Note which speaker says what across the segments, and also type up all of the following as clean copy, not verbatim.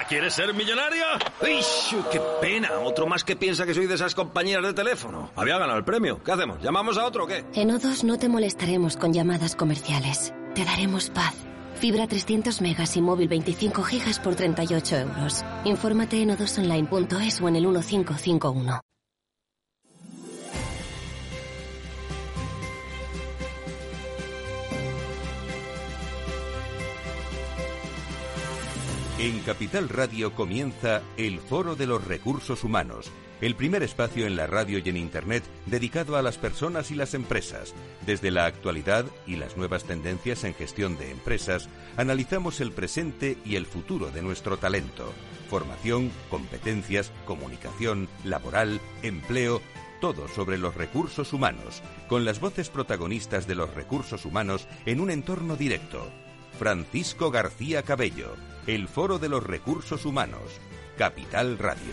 Speaker 1: ¿Quieres ser millonario? ¡Uy, qué pena! Otro más que piensa que soy de esas compañías de teléfono. Había ganado el premio. ¿Qué hacemos? ¿Llamamos a otro o qué?
Speaker 2: En O2 no te molestaremos con llamadas comerciales. Te daremos paz. Fibra 300 megas y móvil 25 gigas por 38 euros. Infórmate en o2online.es o en el 1551.
Speaker 3: En Capital Radio comienza el Foro de los Recursos Humanos, el primer espacio en la radio y en Internet dedicado a las personas y las empresas. Desde la actualidad y las nuevas tendencias en gestión de empresas, analizamos el presente y el futuro de nuestro talento. Formación, competencias, comunicación, laboral, empleo, todo sobre los recursos humanos, con las voces protagonistas de los recursos humanos en un entorno directo. Francisco García Cabello, el Foro de los Recursos Humanos, Capital Radio.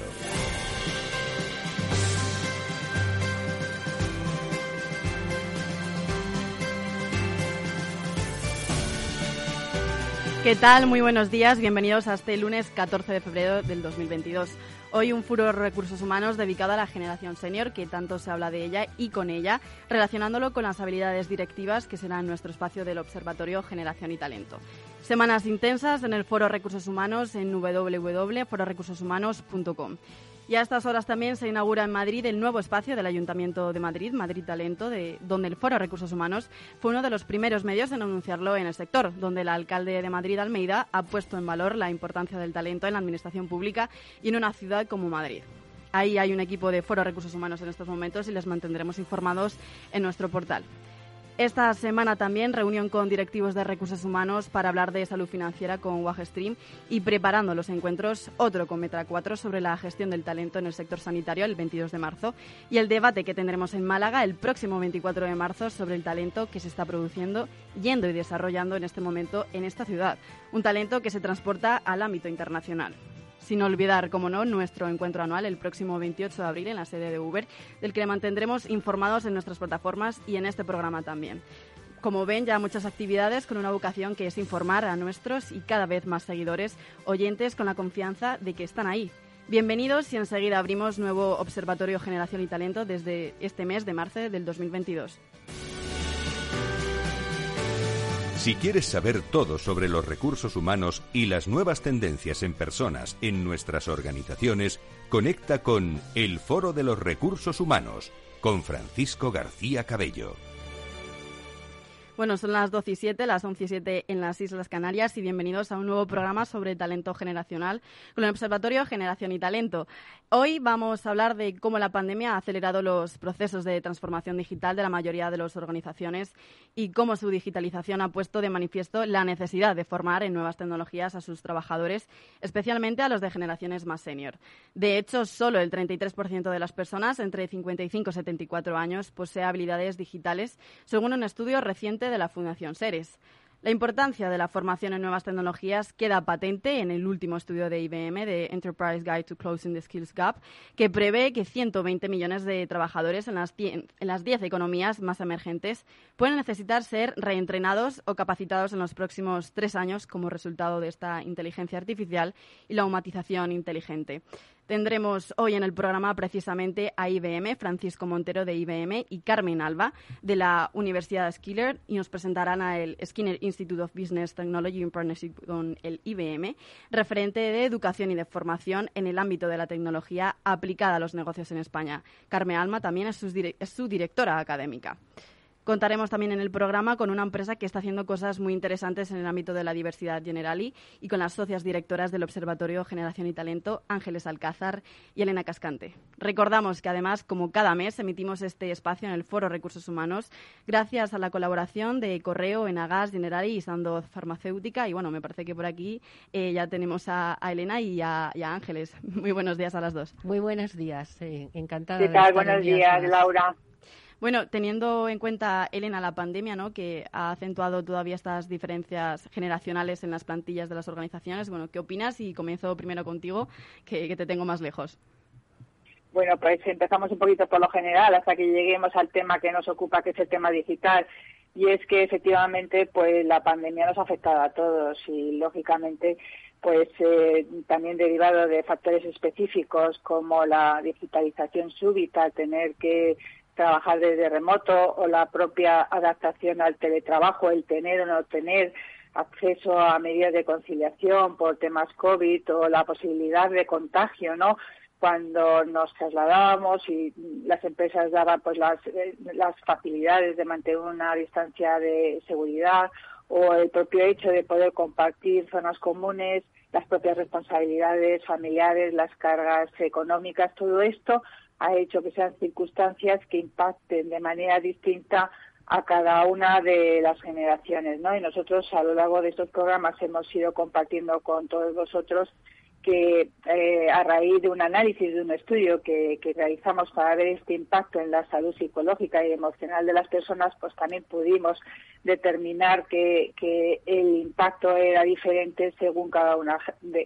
Speaker 4: ¿Qué tal? Muy buenos días, bienvenidos a este lunes 14 de febrero del 2022. Hoy un foro de recursos humanos dedicado a la generación senior, que tanto se habla de ella y con ella, relacionándolo con las habilidades directivas que será nuestro espacio del Observatorio Generación y Talento. Semanas intensas en el Foro Recursos Humanos en www.fororecursoshumanos.com. Y a estas horas también se inaugura en Madrid el nuevo espacio del Ayuntamiento de Madrid, Madrid Talento, donde el Foro Recursos Humanos fue uno de los primeros medios en anunciarlo en el sector, donde el alcalde de Madrid, Almeida, ha puesto en valor la importancia del talento en la administración pública y en una ciudad como Madrid. Ahí hay un equipo de Foro Recursos Humanos en estos momentos y les mantendremos informados en nuestro portal. Esta semana también reunión con directivos de recursos humanos para hablar de salud financiera con Wagestream y preparando los encuentros, otro con Metra 4 sobre la gestión del talento en el sector sanitario el 22 de marzo y el debate que tendremos en Málaga el próximo 24 de marzo sobre el talento que se está produciendo, yendo y desarrollando en este momento en esta ciudad, un talento que se transporta al ámbito internacional. Sin olvidar, como no, nuestro encuentro anual el próximo 28 de abril en la sede de Uber, del que le mantendremos informados en nuestras plataformas y en este programa también. Como ven, ya muchas actividades con una vocación que es informar a nuestros y cada vez más seguidores, oyentes con la confianza de que están ahí. Bienvenidos y enseguida abrimos nuevo Observatorio Generación y Talento desde este mes de marzo del 2022.
Speaker 3: Si quieres saber todo sobre los recursos humanos y las nuevas tendencias en personas en nuestras organizaciones, conecta con el Foro de los Recursos Humanos, con Francisco García Cabello.
Speaker 4: Bueno, son las 12:07, las 11:07 en las Islas Canarias y bienvenidos a un nuevo programa sobre talento generacional con el Observatorio Generación y Talento. Hoy vamos a hablar de cómo la pandemia ha acelerado los procesos de transformación digital de la mayoría de las organizaciones y cómo su digitalización ha puesto de manifiesto la necesidad de formar en nuevas tecnologías a sus trabajadores, especialmente a los de generaciones más senior. De hecho, solo el 33% de las personas entre 55 y 74 años posee habilidades digitales, según un estudio reciente de la Fundación Seres. La importancia de la formación en nuevas tecnologías queda patente en el último estudio de IBM, de Enterprise Guide to Closing the Skills Gap, que prevé que 120 millones de trabajadores en las 10 economías más emergentes pueden necesitar ser reentrenados o capacitados en los próximos 3 años como resultado de esta inteligencia artificial y la automatización inteligente. Tendremos hoy en el programa precisamente a IBM, Francisco Montero de IBM y Carmen Alba de la Universidad Skiller y nos presentarán al Skinner Institute of Business Technology in partnership con el IBM, referente de educación y de formación en el ámbito de la tecnología aplicada a los negocios en España. Carmen Alba también es su directora académica. Contaremos también en el programa con una empresa que está haciendo cosas muy interesantes en el ámbito de la diversidad generali y con las socias directoras del Observatorio Generación y Talento, Ángeles Alcázar y Elena Cascante. Recordamos que además, como cada mes, emitimos este espacio en el Foro Recursos Humanos gracias a la colaboración de Correo, Enagas, Generali y Sandoz Farmacéutica. Y bueno, me parece que por aquí ya tenemos a Elena y a Ángeles. Muy buenos días a las dos.
Speaker 5: Muy buenos días, encantada.
Speaker 6: ¿Qué tal? Buenos días, Laura.
Speaker 4: Bueno, teniendo en cuenta, Elena, la pandemia, ¿no?, que ha acentuado todavía estas diferencias generacionales en las plantillas de las organizaciones, bueno, ¿qué opinas? Y comienzo primero contigo, que te tengo más lejos.
Speaker 6: Bueno, pues empezamos un poquito por lo general hasta que lleguemos al tema que nos ocupa, que es el tema digital. Y es que efectivamente pues la pandemia nos ha afectado a todos y lógicamente pues también derivado de factores específicos como la digitalización súbita, tener que trabajar desde remoto o la propia adaptación al teletrabajo, el tener o no tener acceso a medidas de conciliación por temas COVID o la posibilidad de contagio, ¿no? Cuando nos trasladábamos y las empresas daban pues las facilidades de mantener una distancia de seguridad, o el propio hecho de poder compartir zonas comunes, las propias responsabilidades familiares, las cargas económicas, todo esto ha hecho que sean circunstancias que impacten de manera distinta a cada una de las generaciones, ¿no? Y nosotros a lo largo de estos programas hemos ido compartiendo con todos vosotros que a raíz de un análisis, de un estudio que realizamos para ver este impacto en la salud psicológica y emocional de las personas, pues también pudimos determinar que el impacto era diferente según cada una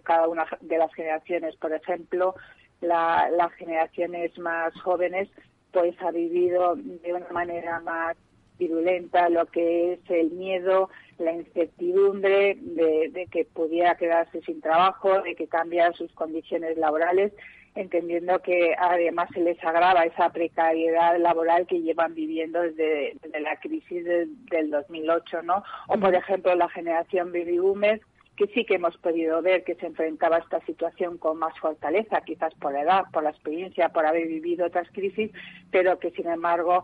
Speaker 6: de las generaciones. Por ejemplo, las generaciones más jóvenes pues ha vivido de una manera más virulenta lo que es el miedo, la incertidumbre de que pudiera quedarse sin trabajo, de que cambiara sus condiciones laborales, entendiendo que además se les agrava esa precariedad laboral que llevan viviendo desde la crisis del 2008, ¿no? O, por ejemplo, la generación baby boomers, que sí que hemos podido ver que se enfrentaba a esta situación con más fortaleza, quizás por la edad, por la experiencia, por haber vivido otras crisis, pero que sin embargo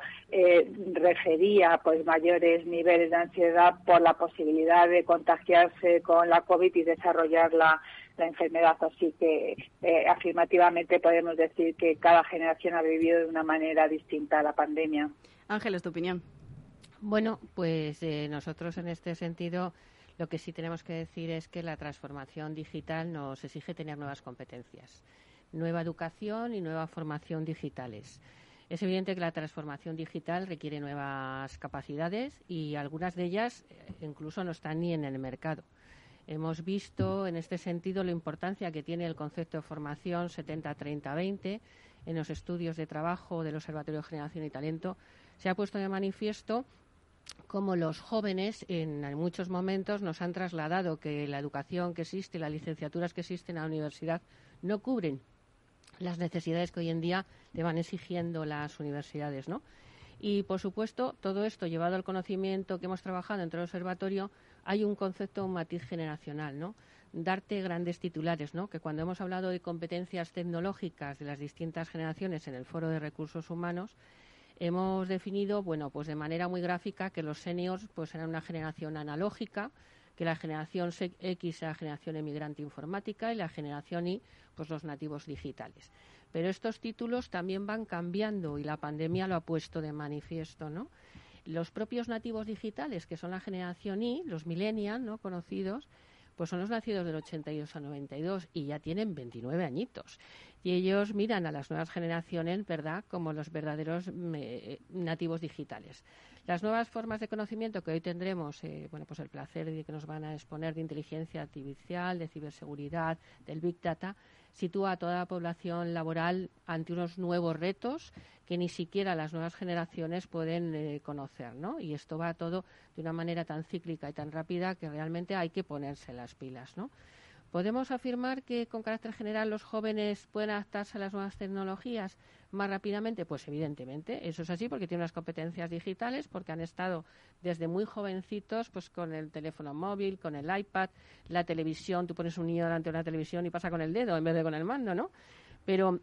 Speaker 6: refería pues mayores niveles de ansiedad por la posibilidad de contagiarse con la COVID y desarrollar la enfermedad. Así que afirmativamente podemos decir que cada generación ha vivido de una manera distinta la pandemia.
Speaker 4: Ángeles, ¿tu opinión?
Speaker 5: Bueno, pues nosotros en este sentido lo que sí tenemos que decir es que la transformación digital nos exige tener nuevas competencias, nueva educación y nueva formación digitales. Es evidente que la transformación digital requiere nuevas capacidades y algunas de ellas incluso no están ni en el mercado. Hemos visto en este sentido la importancia que tiene el concepto de formación 70-30-20 en los estudios de trabajo del Observatorio de Generación y Talento. Se ha puesto de manifiesto cómo los jóvenes en muchos momentos nos han trasladado que la educación que existe, las licenciaturas que existen en la universidad no cubren las necesidades que hoy en día le van exigiendo las universidades, ¿no? Y, por supuesto, todo esto llevado al conocimiento que hemos trabajado dentro del observatorio, hay un concepto, un matiz generacional, ¿no? Darte grandes titulares, ¿no? Que cuando hemos hablado de competencias tecnológicas de las distintas generaciones en el Foro de Recursos Humanos, hemos definido, bueno, pues de manera muy gráfica que los seniors pues eran una generación analógica, que la generación X era la generación emigrante informática y la generación Y, pues los nativos digitales. Pero estos títulos también van cambiando y la pandemia lo ha puesto de manifiesto, ¿no? Los propios nativos digitales, que son la generación Y, los millennials, ¿no?, conocidos, pues son los nacidos del 82 a 92 y ya tienen 29 añitos. Y ellos miran a las nuevas generaciones, ¿verdad?, como los verdaderos nativos digitales. Las nuevas formas de conocimiento que hoy tendremos, bueno, pues el placer de que nos van a exponer de inteligencia artificial, de ciberseguridad, del Big Data, sitúa a toda la población laboral ante unos nuevos retos que ni siquiera las nuevas generaciones pueden conocer, ¿no? Y esto va todo de una manera tan cíclica y tan rápida que realmente hay que ponerse las pilas, ¿no? ¿Podemos afirmar que con carácter general los jóvenes pueden adaptarse a las nuevas tecnologías más rápidamente? Pues evidentemente, eso es así porque tienen unas competencias digitales, porque han estado desde muy jovencitos pues con el teléfono móvil, con el iPad, la televisión. Tú pones un niño delante de una televisión y pasa con el dedo en vez de con el mando, ¿no? Pero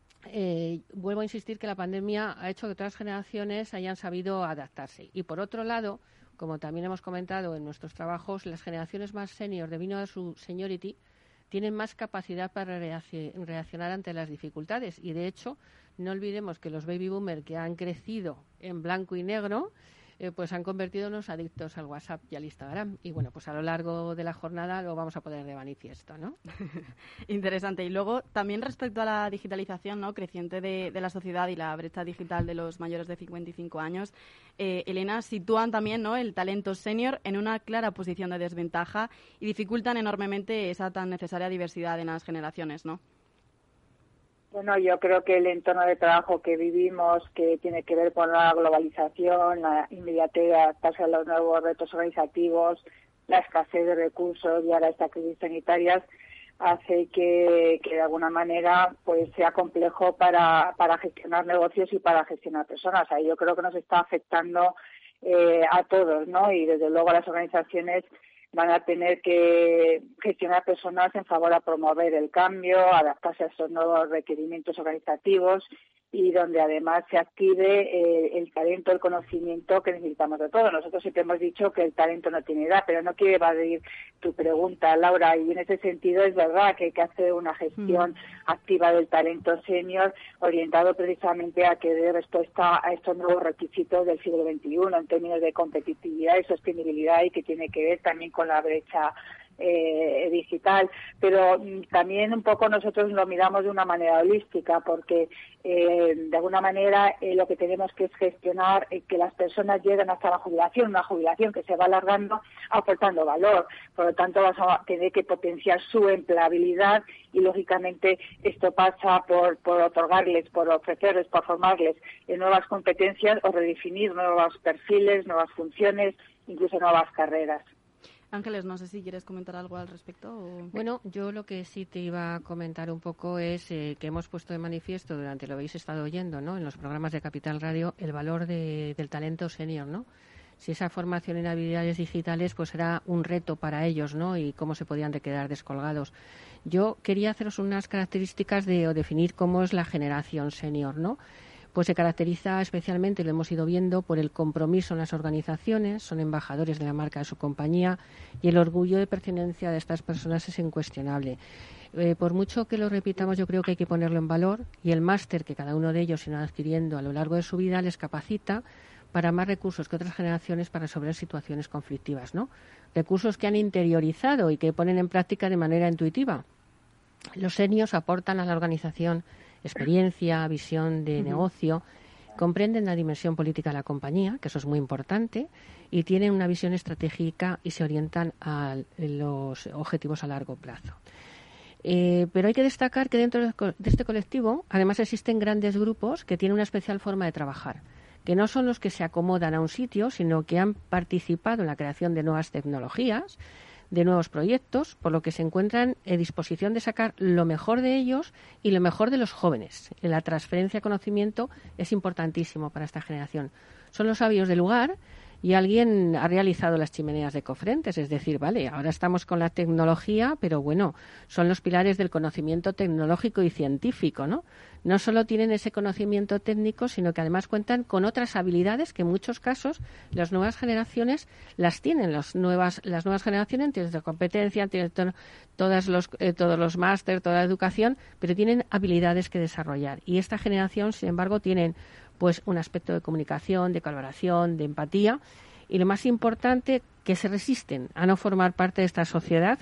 Speaker 5: vuelvo a insistir que la pandemia ha hecho que todas las generaciones hayan sabido adaptarse. Y por otro lado, como también hemos comentado en nuestros trabajos, las generaciones más senior, debido a su seniority, tienen más capacidad para reaccionar ante las dificultades. Y, de hecho, no olvidemos que los baby boomers que han crecido en blanco y negro, pues han convertido en los adictos al WhatsApp y al Instagram. Y, bueno, pues a lo largo de la jornada lo vamos a poner de manifiesto, ¿no?
Speaker 4: Interesante. Y luego, también respecto a la digitalización, ¿no?, creciente de la sociedad y la brecha digital de los mayores de 55 años, Elena, sitúan también, ¿no?, el talento senior en una clara posición de desventaja y dificultan enormemente esa tan necesaria diversidad en las generaciones, ¿no?
Speaker 6: Bueno, yo creo que el entorno de trabajo que vivimos, que tiene que ver con la globalización, la inmediatez de adaptarse a los nuevos retos organizativos, la escasez de recursos y ahora esta crisis sanitaria hace que de alguna manera pues sea complejo para gestionar negocios y para gestionar personas. O sea, yo creo que nos está afectando a todos, ¿no? Y desde luego las organizaciones van a tener que gestionar personas en favor a promover el cambio, adaptarse a esos nuevos requerimientos organizativos y donde además se active el talento, el conocimiento que necesitamos de todos. Nosotros siempre hemos dicho que el talento no tiene edad, pero no quiero evadir tu pregunta, Laura, y en ese sentido es verdad que hay que hacer una gestión activa del talento senior orientado precisamente a que dé respuesta a estos nuevos requisitos del siglo XXI en términos de competitividad y sostenibilidad y que tiene que ver también con la brecha digital, pero también un poco nosotros lo miramos de una manera holística porque de alguna manera lo que tenemos que es gestionar que las personas lleguen hasta la jubilación, una jubilación que se va alargando aportando valor, por lo tanto vamos a tener que potenciar su empleabilidad y lógicamente esto pasa por otorgarles, por ofrecerles, por formarles nuevas competencias o redefinir nuevos perfiles, nuevas funciones, incluso nuevas carreras.
Speaker 4: Ángeles, no sé si quieres comentar algo al respecto.
Speaker 5: Bueno, yo lo que sí te iba a comentar un poco es que hemos puesto de manifiesto durante lo habéis estado oyendo, ¿no? En los programas de Capital Radio, el valor del talento senior, ¿no? Si esa formación en habilidades digitales, pues era un reto para ellos, ¿no? Y cómo se podían quedar descolgados. Yo quería haceros unas características o definir cómo es la generación senior, ¿no? Pues se caracteriza especialmente, lo hemos ido viendo, por el compromiso en las organizaciones, son embajadores de la marca de su compañía y el orgullo de pertenencia de estas personas es incuestionable. Por mucho que lo repitamos, yo creo que hay que ponerlo en valor y el máster que cada uno de ellos irá adquiriendo a lo largo de su vida les capacita para más recursos que otras generaciones para resolver situaciones conflictivas, ¿no? Recursos que han interiorizado y que ponen en práctica de manera intuitiva. Los seniors aportan a la organización experiencia, visión de negocio, comprenden la dimensión política de la compañía, que eso es muy importante, y tienen una visión estratégica y se orientan a los objetivos a largo plazo. Pero hay que destacar que dentro de este colectivo, además, existen grandes grupos que tienen una especial forma de trabajar, que no son los que se acomodan a un sitio, sino que han participado en la creación de nuevas tecnologías, de nuevos proyectos, por lo que se encuentran en disposición de sacar lo mejor de ellos y lo mejor de los jóvenes. La transferencia de conocimiento es importantísimo para esta generación. Son los sabios del lugar y alguien ha realizado las chimeneas de Cofrentes, es decir, vale, ahora estamos con la tecnología, pero bueno, son los pilares del conocimiento tecnológico y científico, ¿no? No solo tienen ese conocimiento técnico, sino que además cuentan con otras habilidades que en muchos casos las nuevas generaciones las tienen. Las nuevas generaciones tienen competencia, tienen todos los máster, toda la educación, pero tienen habilidades que desarrollar. Y esta generación, sin embargo, tienen pues un aspecto de comunicación, de colaboración, de empatía y lo más importante, que se resisten a no formar parte de esta sociedad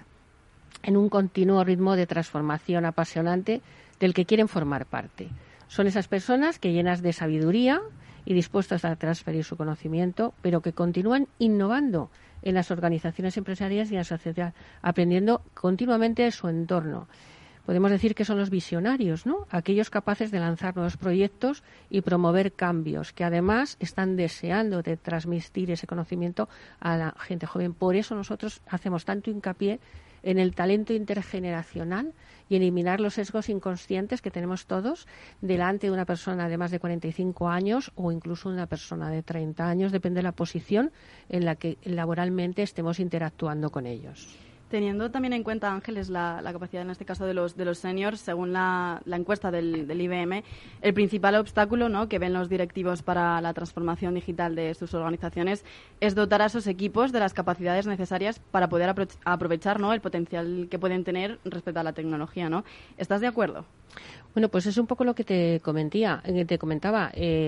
Speaker 5: en un continuo ritmo de transformación apasionante del que quieren formar parte. Son esas personas que llenas de sabiduría y dispuestas a transferir su conocimiento, pero que continúan innovando en las organizaciones empresariales y en la sociedad, aprendiendo continuamente de su entorno. Podemos decir que son los visionarios, ¿no? Aquellos capaces de lanzar nuevos proyectos y promover cambios, que además están deseando de transmitir ese conocimiento a la gente joven. Por eso nosotros hacemos tanto hincapié en el talento intergeneracional y eliminar los sesgos inconscientes que tenemos todos delante de una persona de más de 45 años o incluso una persona de 30 años, depende de la posición en la que laboralmente estemos interactuando con ellos.
Speaker 4: Teniendo también en cuenta, Ángeles, la capacidad en este caso de los seniors, según la encuesta del IBM, el principal obstáculo, ¿no?, que ven los directivos para la transformación digital de sus organizaciones es dotar a esos equipos de las capacidades necesarias para poder aprovechar, ¿no?, el potencial que pueden tener respecto a la tecnología, ¿no? ¿Estás de acuerdo?
Speaker 5: Bueno, pues es un poco lo que te comentaba.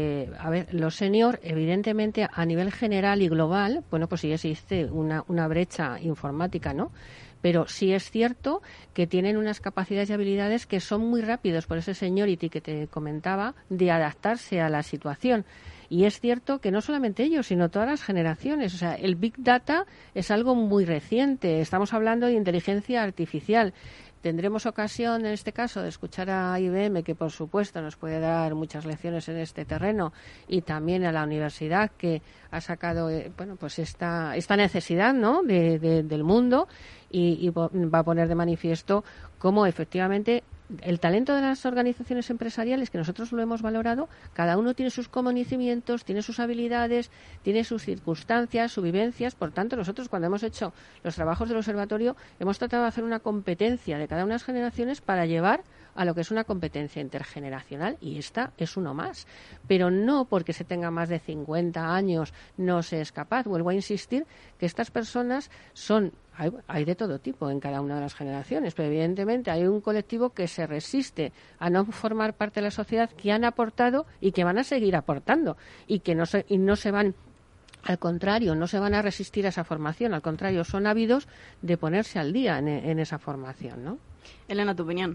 Speaker 5: A ver, los seniors, evidentemente, a nivel general y global, bueno, pues sí existe una brecha informática, ¿no? Pero sí es cierto que tienen unas capacidades y habilidades que son muy rápidos, por ese seniority que te comentaba, de adaptarse a la situación. Y es cierto que no solamente ellos, sino todas las generaciones. O sea, el Big Data es algo muy reciente. Estamos hablando de inteligencia artificial. Tendremos ocasión, en este caso, de escuchar a IBM, que por supuesto nos puede dar muchas lecciones en este terreno, y también a la universidad, que ha sacado pues esta necesidad, ¿no?, del mundo, y va a poner de manifiesto cómo efectivamente el talento de las organizaciones empresariales, que nosotros lo hemos valorado, cada uno tiene sus conocimientos, tiene sus habilidades, tiene sus circunstancias, sus vivencias. Por tanto, nosotros, cuando hemos hecho los trabajos del observatorio, hemos tratado de hacer una competencia de cada una de las generaciones para llevar a lo que es una competencia intergeneracional, y esta es uno más. Pero no porque se tenga más de 50 años no se es capaz. Vuelvo a insistir que estas personas hay de todo tipo en cada una de las generaciones, pero evidentemente hay un colectivo que se resiste a no formar parte de la sociedad, que han aportado y que van a seguir aportando, y que no se van, al contrario, no se van a resistir a esa formación, al contrario, son ávidos de ponerse al día en esa formación, ¿no?
Speaker 4: Elena, tu opinión.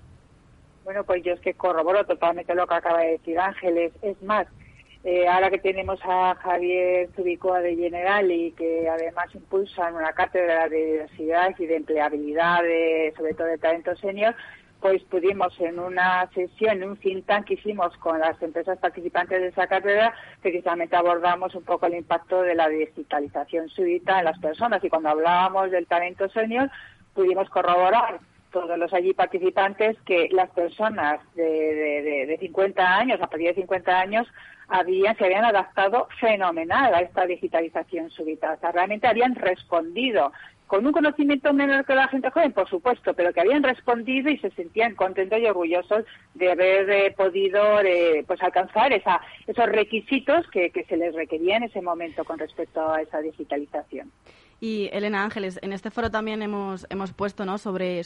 Speaker 6: Bueno, pues yo es que corroboro totalmente lo que acaba de decir Ángeles. Es más, ahora que tenemos a Javier Zubicoa de Generali, que además impulsan una cátedra de diversidad y de empleabilidad, sobre todo de talento senior, pues pudimos en una sesión, en un think tank que hicimos con las empresas participantes de esa cátedra, precisamente abordamos un poco el impacto de la digitalización súbita en las personas, y cuando hablábamos del talento senior pudimos corroborar todos los allí participantes que las personas de 50 años, a partir de 50 años, se habían adaptado fenomenal a esta digitalización súbita. O sea, realmente habían respondido con un conocimiento menor que la gente joven, por supuesto, pero que habían respondido y se sentían contentos y orgullosos de haber podido pues alcanzar esos requisitos que se les requería en ese momento con respecto a esa digitalización.
Speaker 4: Y Elena, Ángeles, en este foro también hemos puesto, ¿no?, sobre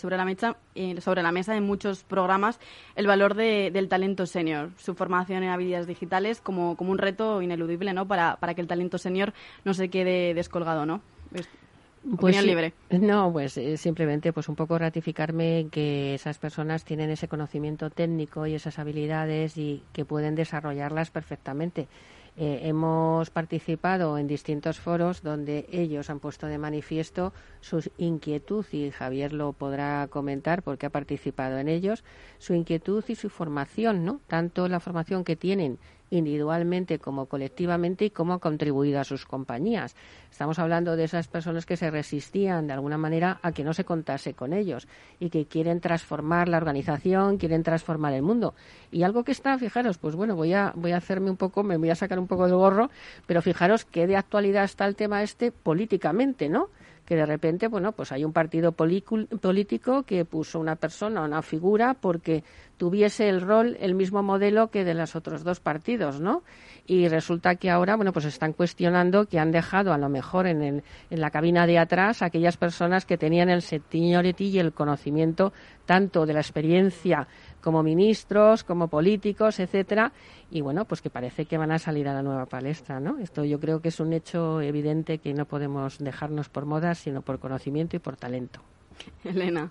Speaker 4: la mesa en muchos programas el valor del talento senior, su formación en habilidades digitales como un reto ineludible, ¿no?, para que el talento senior no se quede descolgado, ¿no?
Speaker 5: Pues sí,
Speaker 4: libre.
Speaker 5: No, pues simplemente pues un poco ratificarme en que esas personas tienen ese conocimiento técnico y esas habilidades y que pueden desarrollarlas perfectamente. Hemos participado en distintos foros donde ellos han puesto de manifiesto su inquietud, y Javier lo podrá comentar porque ha participado en ellos, su inquietud y su formación, ¿no? Tanto la formación que tienen individualmente como colectivamente, y cómo ha contribuido a sus compañías. Estamos hablando de esas personas que se resistían de alguna manera a que no se contase con ellos y que quieren transformar la organización, quieren transformar el mundo. Y algo que está, fijaros, pues bueno, voy a hacerme un poco, me voy a sacar un poco del gorro, pero fijaros que de actualidad está el tema políticamente, ¿no? Que de repente, bueno, pues hay un partido político que puso una persona, una figura, porque tuviese el mismo modelo que de los otros dos partidos, ¿no? Y resulta que ahora, bueno, pues están cuestionando que han dejado a lo mejor en la cabina de atrás a aquellas personas que tenían el seniority y el conocimiento tanto de la experiencia como ministros, como políticos, etcétera, y bueno, pues que parece que van a salir a la nueva palestra, ¿no? Esto yo creo que es un hecho evidente que no podemos dejarnos por modas, sino por conocimiento y por talento.
Speaker 4: Elena.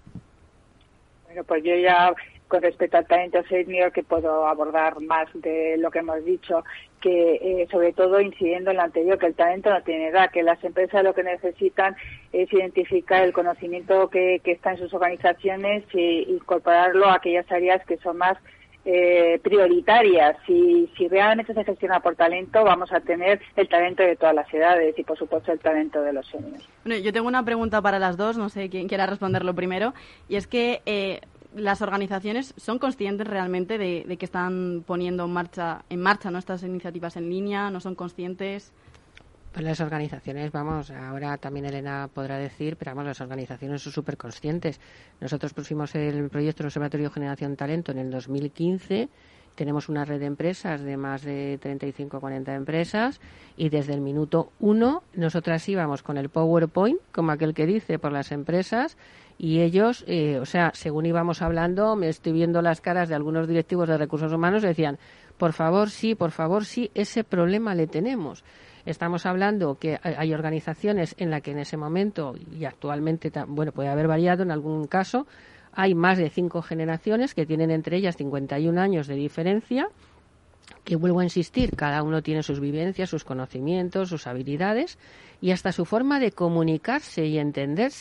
Speaker 6: Bueno, pues yo ya, con respecto al talento senior, que puedo abordar más de lo que hemos dicho, que sobre todo incidiendo en lo anterior, que el talento no tiene edad, que las empresas lo que necesitan es identificar el conocimiento que está en sus organizaciones e incorporarlo a aquellas áreas que son más prioritarias. Si realmente se gestiona por talento, vamos a tener el talento de todas las edades y, por supuesto, el talento de los seniors.
Speaker 4: Bueno, yo tengo una pregunta para las dos, no sé quién quiera responderlo primero, y es que las organizaciones son conscientes realmente de que están poniendo en marcha, ¿no?, estas iniciativas en línea, no son conscientes.
Speaker 5: Pues las organizaciones, vamos, ahora también Elena podrá decir, pero vamos, las organizaciones son súper conscientes. Nosotros pusimos el proyecto del Observatorio Generación Talento en el 2015, tenemos una red de empresas de más de 35 o 40 empresas, y desde el minuto 1 nosotras íbamos con el PowerPoint, como aquel que dice, por las empresas, y ellos, según íbamos hablando, me estoy viendo las caras de algunos directivos de recursos humanos, decían, por favor, sí, ese problema le tenemos. Estamos hablando que hay organizaciones en las que en ese momento, y actualmente, bueno, puede haber variado en algún caso, hay más de 5 generaciones que tienen entre ellas 51 años de diferencia, que vuelvo a insistir, cada uno tiene sus vivencias, sus conocimientos, sus habilidades y hasta su forma de comunicarse y entenderse.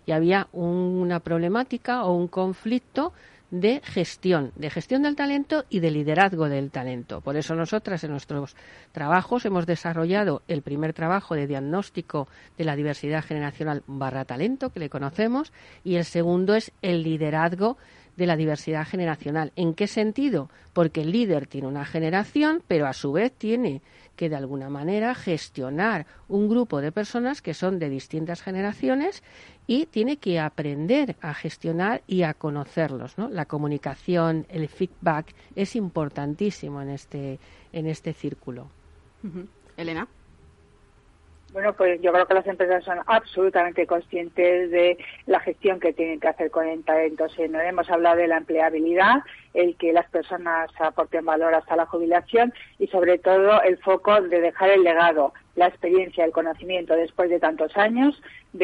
Speaker 5: y había una problemática o un conflicto de gestión del talento y de liderazgo del talento. Por eso nosotras en nuestros trabajos hemos desarrollado el primer trabajo de diagnóstico de la diversidad generacional / talento, que le conocemos, y el segundo es el liderazgo de la diversidad generacional. ¿En qué sentido? Porque el líder tiene una generación, pero a su vez tiene que de alguna manera gestionar un grupo de personas que son de distintas generaciones y tiene que aprender a gestionar y a conocerlos, ¿no? La comunicación, el feedback es importantísimo en este círculo.
Speaker 4: Uh-huh. Elena.
Speaker 6: Bueno, pues yo creo que las empresas son absolutamente conscientes de la gestión que tienen que hacer con el talento senior. Hemos hablado de la empleabilidad, el que las personas aporten valor hasta la jubilación y sobre todo el foco de dejar el legado, la experiencia, el conocimiento después de tantos años,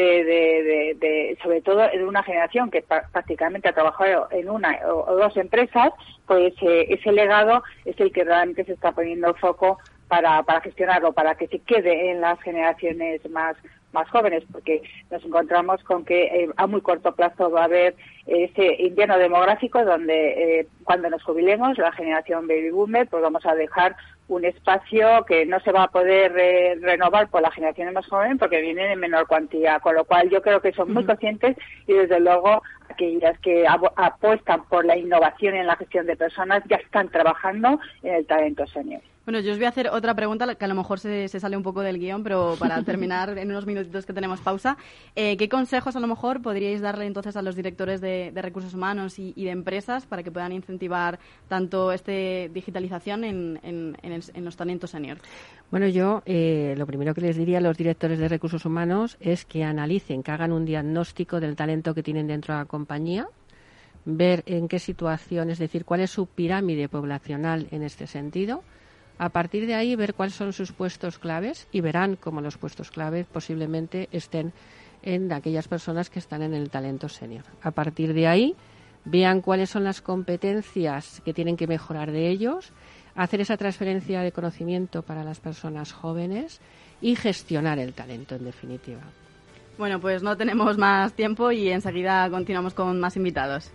Speaker 6: sobre todo en una generación que prácticamente ha trabajado en una o dos empresas, pues ese legado es el que realmente se está poniendo foco para gestionarlo, para que se quede en las generaciones más jóvenes, porque nos encontramos con que a muy corto plazo va a haber ese invierno demográfico donde cuando nos jubilemos, la generación baby boomer, pues vamos a dejar un espacio que no se va a poder renovar por las generaciones más jóvenes porque vienen en menor cuantía, con lo cual yo creo que son muy conscientes y desde luego aquellas que apuestan por la innovación en la gestión de personas ya están trabajando en el talento senior.
Speaker 4: Bueno, yo os voy a hacer otra pregunta que a lo mejor se sale un poco del guión, pero para terminar en unos minutitos que tenemos pausa, ¿qué consejos a lo mejor podríais darle entonces a los directores de recursos humanos y de empresas para que puedan incentivar tanto digitalización en los talentos senior?
Speaker 5: Bueno, yo lo primero que les diría a los directores de recursos humanos es que analicen, que hagan un diagnóstico del talento que tienen dentro de la compañía, ver en qué situación, es decir, cuál es su pirámide poblacional en este sentido. A partir de ahí, ver cuáles son sus puestos claves y verán cómo los puestos claves posiblemente estén en aquellas personas que están en el talento senior. A partir de ahí, vean cuáles son las competencias que tienen que mejorar de ellos, hacer esa transferencia de conocimiento para las personas jóvenes y gestionar el talento, en definitiva.
Speaker 4: Bueno, pues no tenemos más tiempo y enseguida continuamos con más invitados.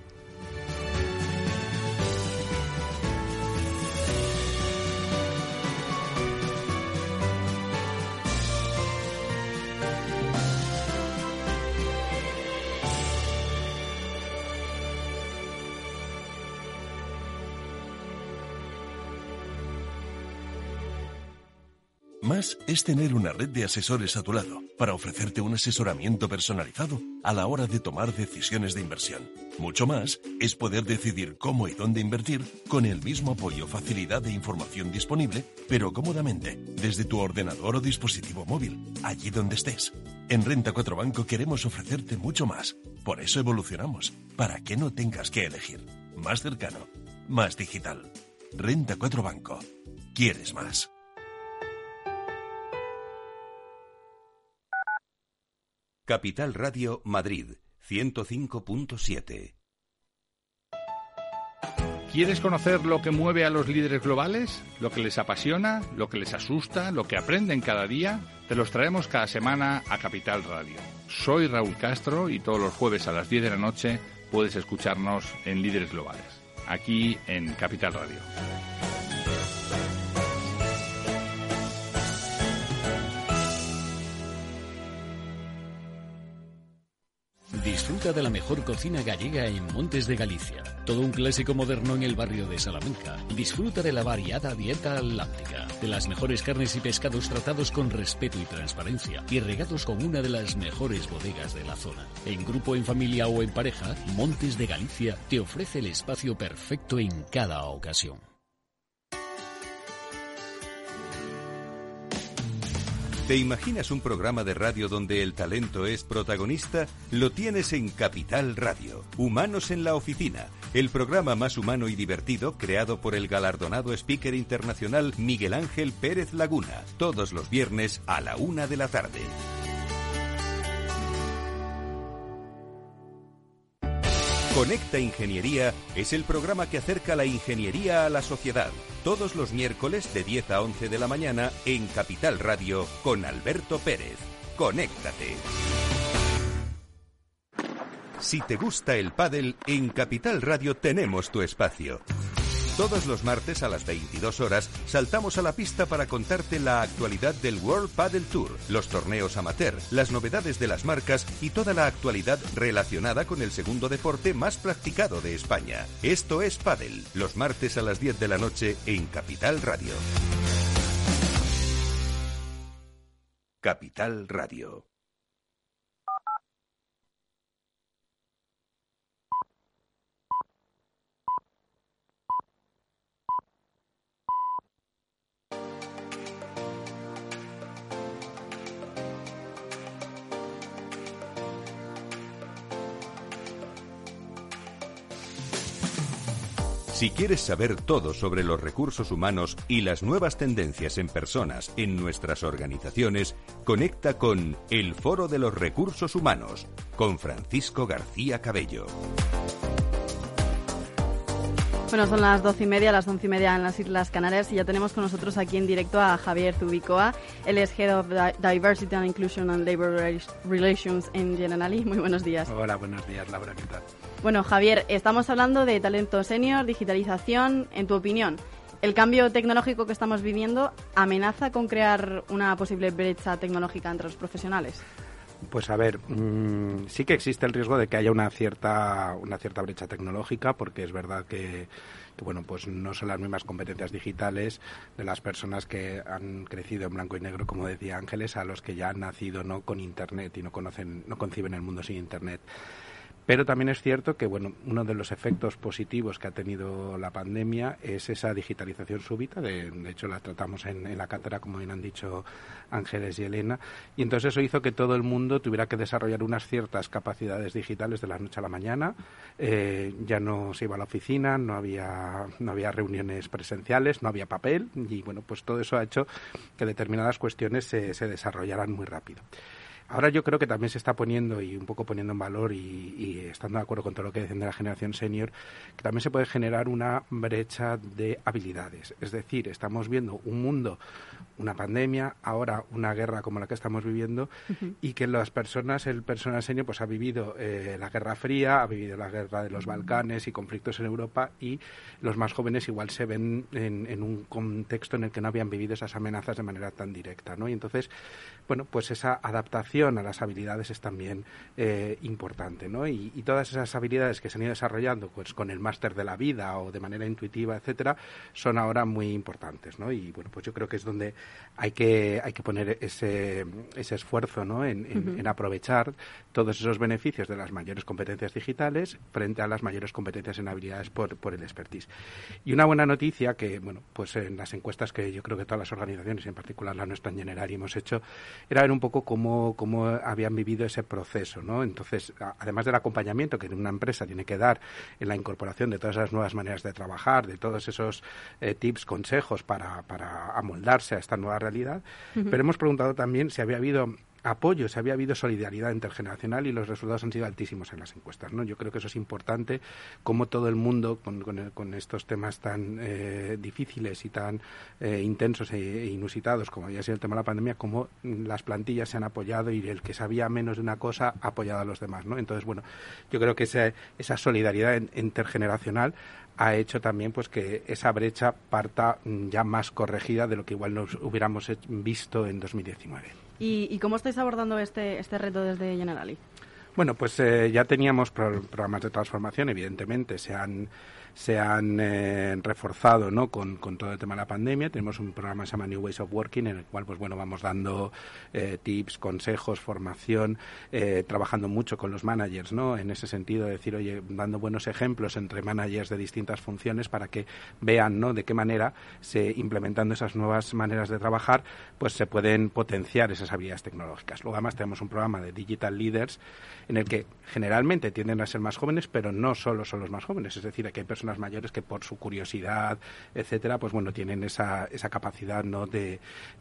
Speaker 7: Más es tener una red de asesores a tu lado para ofrecerte un asesoramiento personalizado a la hora de tomar decisiones de inversión. Mucho más es poder decidir cómo y dónde invertir con el mismo apoyo, facilidad e información disponible, pero cómodamente, desde tu ordenador o dispositivo móvil, allí donde estés. En Renta 4 Banco queremos ofrecerte mucho más. Por eso evolucionamos, para que no tengas que elegir. Más cercano, más digital. Renta 4 Banco. ¿Quieres más?
Speaker 3: Capital Radio Madrid, 105.7.
Speaker 8: ¿Quieres conocer lo que mueve a los líderes globales? ¿Lo que les apasiona? ¿Lo que les asusta? ¿Lo que aprenden cada día? Te los traemos cada semana a Capital Radio. Soy Raúl Castro y todos los jueves a las 10 de la noche puedes escucharnos en Líderes Globales, aquí en Capital Radio.
Speaker 9: Disfruta de la mejor cocina gallega en Montes de Galicia. Todo un clásico moderno en el barrio de Salamanca. Disfruta de la variada dieta atlántica, de las mejores carnes y pescados tratados con respeto y transparencia y regados con una de las mejores bodegas de la zona. En grupo, en familia o en pareja, Montes de Galicia te ofrece el espacio perfecto en cada ocasión.
Speaker 3: ¿Te imaginas un programa de radio donde el talento es protagonista? Lo tienes en Capital Radio. Humanos en la Oficina, el programa más humano y divertido creado por el galardonado speaker internacional Miguel Ángel Pérez Laguna, todos los viernes a la 1 de la tarde. Conecta Ingeniería es el programa que acerca la ingeniería a la sociedad. Todos los miércoles de 10 a 11 de la mañana en Capital Radio con Alberto Pérez. Conéctate. Si te gusta el pádel, en Capital Radio tenemos tu espacio. Todos los martes a las 22 horas saltamos a la pista para contarte la actualidad del World Padel Tour, los torneos amateur, las novedades de las marcas y toda la actualidad relacionada con el segundo deporte más practicado de España. Esto es Padel, los martes a las 10 de la noche en Capital Radio. Capital Radio. Si quieres saber todo sobre los recursos humanos y las nuevas tendencias en personas en nuestras organizaciones, conecta con El Foro de los Recursos Humanos, con Francisco García Cabello.
Speaker 4: Bueno, son las 12:30, las 11:30 en las Islas Canarias y ya tenemos con nosotros aquí en directo a Javier Zubicoa. Él es Head of Diversity and Inclusion and Labor Relations en Generali. Muy buenos días.
Speaker 10: Hola, buenos días, Laura, ¿qué tal?
Speaker 4: Bueno, Javier, estamos hablando de talento senior, digitalización. En tu opinión, ¿el cambio tecnológico que estamos viviendo amenaza con crear una posible brecha tecnológica entre los profesionales?
Speaker 10: Pues a ver, sí que existe el riesgo de que haya una cierta brecha tecnológica, porque es verdad que bueno, pues no son las mismas competencias digitales de las personas que han crecido en blanco y negro, como decía Ángeles, a los que ya han nacido no con Internet y no conciben el mundo sin Internet. Pero también es cierto que, bueno, uno de los efectos positivos que ha tenido la pandemia es esa digitalización súbita. De hecho, la tratamos en la cátedra, como bien han dicho Ángeles y Elena. Y entonces eso hizo que todo el mundo tuviera que desarrollar unas ciertas capacidades digitales de la noche a la mañana. Ya no se iba a la oficina, no había reuniones presenciales, no había papel. Y, bueno, pues todo eso ha hecho que determinadas cuestiones se desarrollaran muy rápido. Ahora yo creo que también se está poniendo y un poco poniendo en valor y estando de acuerdo con todo lo que dicen de la generación senior, que también se puede generar una brecha de habilidades. Es decir, estamos viendo un mundo, una pandemia, ahora una guerra como la que estamos viviendo, y que el personal senior pues ha vivido la Guerra Fría, ha vivido la guerra de los Balcanes y conflictos en Europa, y los más jóvenes igual se ven en un contexto en el que no habían vivido esas amenazas de manera tan directa, ¿no? Y entonces, bueno, pues esa adaptación a las habilidades es también importante, ¿no? Y todas esas habilidades que se han ido desarrollando pues con el máster de la vida o de manera intuitiva, etcétera, son ahora muy importantes, ¿no? Y bueno, pues yo creo que es donde hay que poner ese esfuerzo, ¿no? En aprovechar todos esos beneficios de las mayores competencias digitales frente a las mayores competencias en habilidades por el expertise. Y una buena noticia que, bueno, pues en las encuestas que yo creo que todas las organizaciones, en particular la nuestra en Generali, hemos hecho, era ver un poco cómo habían vivido ese proceso, ¿no? Entonces, además del acompañamiento que una empresa tiene que dar en la incorporación de todas esas nuevas maneras de trabajar, de todos esos tips, consejos para amoldarse a esta nueva realidad, pero hemos preguntado también si había habido apoyo, si había habido solidaridad intergeneracional, y los resultados han sido altísimos en las encuestas, ¿no? Yo creo que eso es importante, como todo el mundo con estos temas tan difíciles y tan intensos e inusitados como había sido el tema de la pandemia, como las plantillas se han apoyado y el que sabía menos de una cosa ha apoyado a los demás, ¿no? Entonces, bueno, yo creo que esa solidaridad intergeneracional ha hecho también pues que esa brecha parta ya más corregida de lo que igual nos hubiéramos visto en 2019.
Speaker 4: ¿Y cómo estáis abordando este reto desde Generali?
Speaker 10: Bueno, pues ya teníamos programas de transformación, evidentemente, se han reforzado, ¿no? con todo el tema de la pandemia. Tenemos un programa que se llama New Ways of Working, en el cual pues bueno, vamos dando tips, consejos, formación, trabajando mucho con los managers, ¿no? En ese sentido, decir, oye, dando buenos ejemplos entre managers de distintas funciones para que vean, ¿no? De qué manera, implementando esas nuevas maneras de trabajar, pues se pueden potenciar esas habilidades tecnológicas. Luego, además, tenemos un programa de Digital Leaders en el que generalmente tienden a ser más jóvenes, pero no solo son los más jóvenes, es decir, que hay personas mayores que por su curiosidad, etcétera, pues bueno, tienen esa capacidad, ¿no? de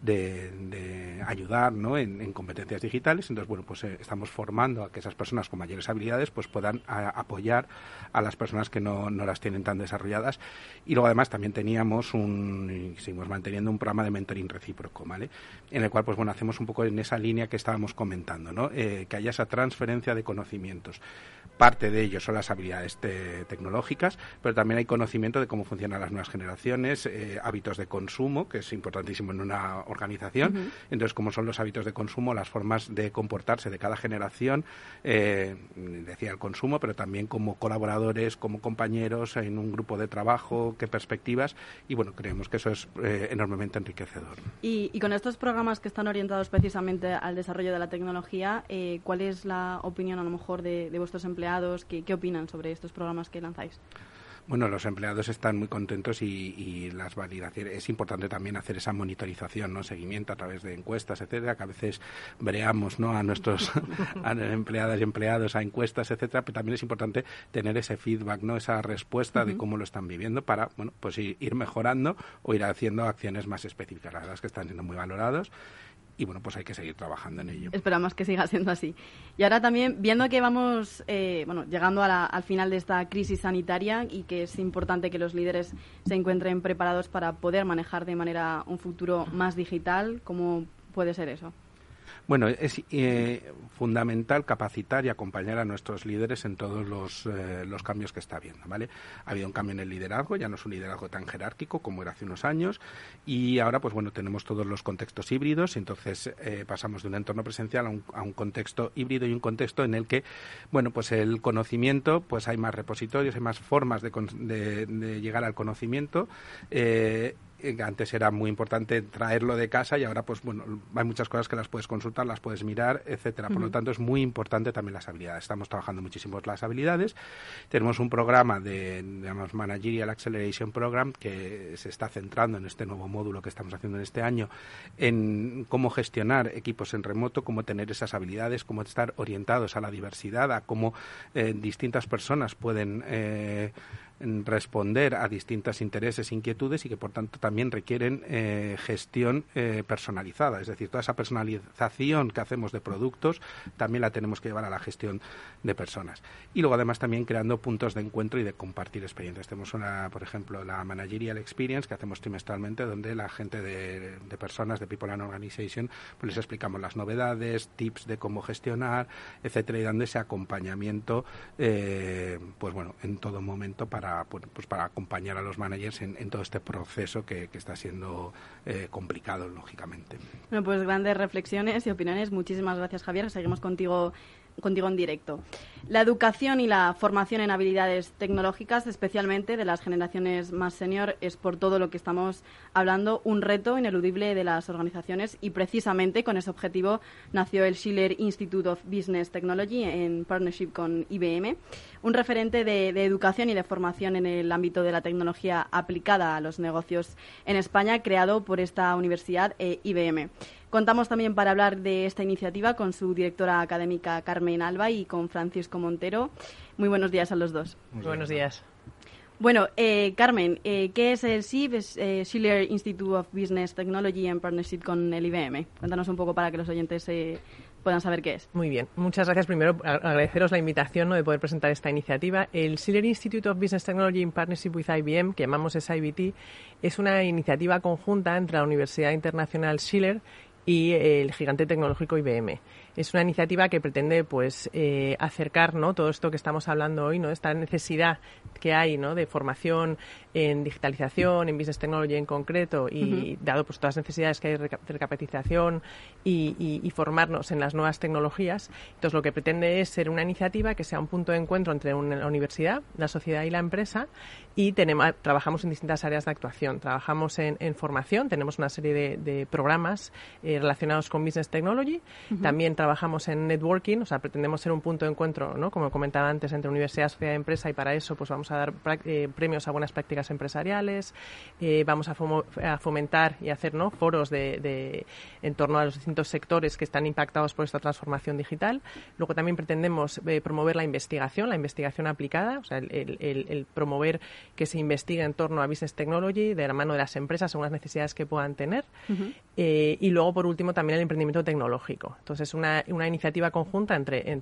Speaker 10: ayudar, ¿no? en competencias digitales. Entonces, bueno, pues estamos formando a que esas personas con mayores habilidades pues puedan apoyar a las personas que no las tienen tan desarrolladas. Y luego, además, también teníamos y seguimos manteniendo un programa de mentoring recíproco, ¿vale? En el cual, pues bueno, hacemos un poco en esa línea que estábamos comentando, ¿no? Que haya esa transferencia transferencia de conocimientos. Parte de ello son las habilidades tecnológicas, pero también hay conocimiento de cómo funcionan las nuevas generaciones, hábitos de consumo, que es importantísimo en una organización. Uh-huh. Entonces, cómo son los hábitos de consumo, las formas de comportarse de cada generación, decía el consumo, pero también como colaboradores, como compañeros en un grupo de trabajo, qué perspectivas, y bueno, creemos que eso es enormemente enriquecedor.
Speaker 4: Y con estos programas que están orientados precisamente al desarrollo de la tecnología, ¿cuál es la opinión a lo mejor de vuestros empleados? ¿Qué opinan sobre estos programas que lanzáis?
Speaker 10: Bueno, los empleados están muy contentos y las validaciones. Es importante también hacer esa monitorización, ¿no? Seguimiento a través de encuestas, etcétera, que a veces breamos, ¿no? a nuestros empleadas y empleados a encuestas, etcétera, pero también es importante tener ese feedback, ¿no? Esa respuesta de cómo lo están viviendo para, bueno, pues ir mejorando o ir haciendo acciones más específicas. La verdad es que están siendo muy valorados. Y bueno, pues hay que seguir trabajando en ello.
Speaker 4: Esperamos que siga siendo así. Y ahora también, viendo que vamos llegando al final de esta crisis sanitaria y que es importante que los líderes se encuentren preparados para poder manejar de manera un futuro más digital, ¿cómo puede ser eso?
Speaker 10: Bueno, es fundamental capacitar y acompañar a nuestros líderes en todos los cambios que está habiendo, ¿vale? Ha habido un cambio en el liderazgo, ya no es un liderazgo tan jerárquico como era hace unos años, y ahora, pues bueno, tenemos todos los contextos híbridos, entonces pasamos de un entorno presencial a un contexto híbrido y un contexto en el que, bueno, pues el conocimiento, pues hay más repositorios, hay más formas de llegar al conocimiento. Antes era muy importante traerlo de casa y ahora, pues bueno, hay muchas cosas que las puedes consultar, las puedes mirar, etcétera. Por lo tanto, es muy importante también las habilidades. Estamos trabajando muchísimo las habilidades. Tenemos un programa digamos, Managerial Acceleration Program, que se está centrando en este nuevo módulo que estamos haciendo en este año, en cómo gestionar equipos en remoto, cómo tener esas habilidades, cómo estar orientados a la diversidad, a cómo distintas personas pueden responder a distintos intereses e inquietudes y que por tanto también requieren gestión personalizada, es decir, toda esa personalización que hacemos de productos también la tenemos que llevar a la gestión de personas. Y luego además también creando puntos de encuentro y de compartir experiencias. Tenemos por ejemplo, la Managerial Experience que hacemos trimestralmente, donde la gente de personas de People and Organization, pues les explicamos las novedades, tips de cómo gestionar, etcétera, y dando ese acompañamiento pues bueno, en todo momento para acompañar a los managers en todo este proceso que está siendo complicado, lógicamente.
Speaker 4: Bueno, pues grandes reflexiones y opiniones. Muchísimas gracias, Javier. Seguimos contigo en directo. La educación y la formación en habilidades tecnológicas, especialmente de las generaciones más senior, es por todo lo que estamos hablando un reto ineludible de las organizaciones y precisamente con ese objetivo nació el Schiller Institute of Business Technology en partnership con IBM, un referente de educación y de formación en el ámbito de la tecnología aplicada a los negocios en España, creado por esta universidad IBM. Contamos también para hablar de esta iniciativa con su directora académica Carmen Alba y con Francisco Montero. Muy buenos días a los dos.
Speaker 11: Muy buenos días.
Speaker 4: Bueno, Carmen, ¿qué es el SIB? Es Schiller Institute of Business Technology en partnership con el IBM. Cuéntanos un poco para que los oyentes puedan saber qué es.
Speaker 11: Muy bien. Muchas gracias. Primero, agradeceros la invitación, ¿no?, de poder presentar esta iniciativa. El Schiller Institute of Business Technology in Partnership with IBM, que llamamos SIBT, es una iniciativa conjunta entre la Universidad Internacional Schiller y el gigante tecnológico IBM. Es una iniciativa que pretende acercar, ¿no?, todo esto que estamos hablando hoy, ¿no?, esta necesidad que hay, ¿no?, de formación en digitalización, en business technology en concreto y dado pues todas las necesidades que hay de recapacitación y formarnos en las nuevas tecnologías. Entonces lo que pretende es ser una iniciativa que sea un punto de encuentro entre la universidad, la sociedad y la empresa y trabajamos en distintas áreas de actuación. Trabajamos en formación, tenemos una serie de programas relacionados con business technology. También trabajamos en networking, o sea, pretendemos ser un punto de encuentro, ¿no?, como comentaba antes, entre universidad, sociedad y empresa, y para eso pues vamos a dar premios a buenas prácticas empresariales, vamos a fomentar y hacer, ¿no?, foros en torno a los distintos sectores que están impactados por esta transformación digital. Luego también pretendemos promover la investigación aplicada, o sea, el promover que se investigue en torno a business technology de la mano de las empresas según las necesidades que puedan tener. Y luego, por último, también el emprendimiento tecnológico. Entonces, es una una iniciativa conjunta entre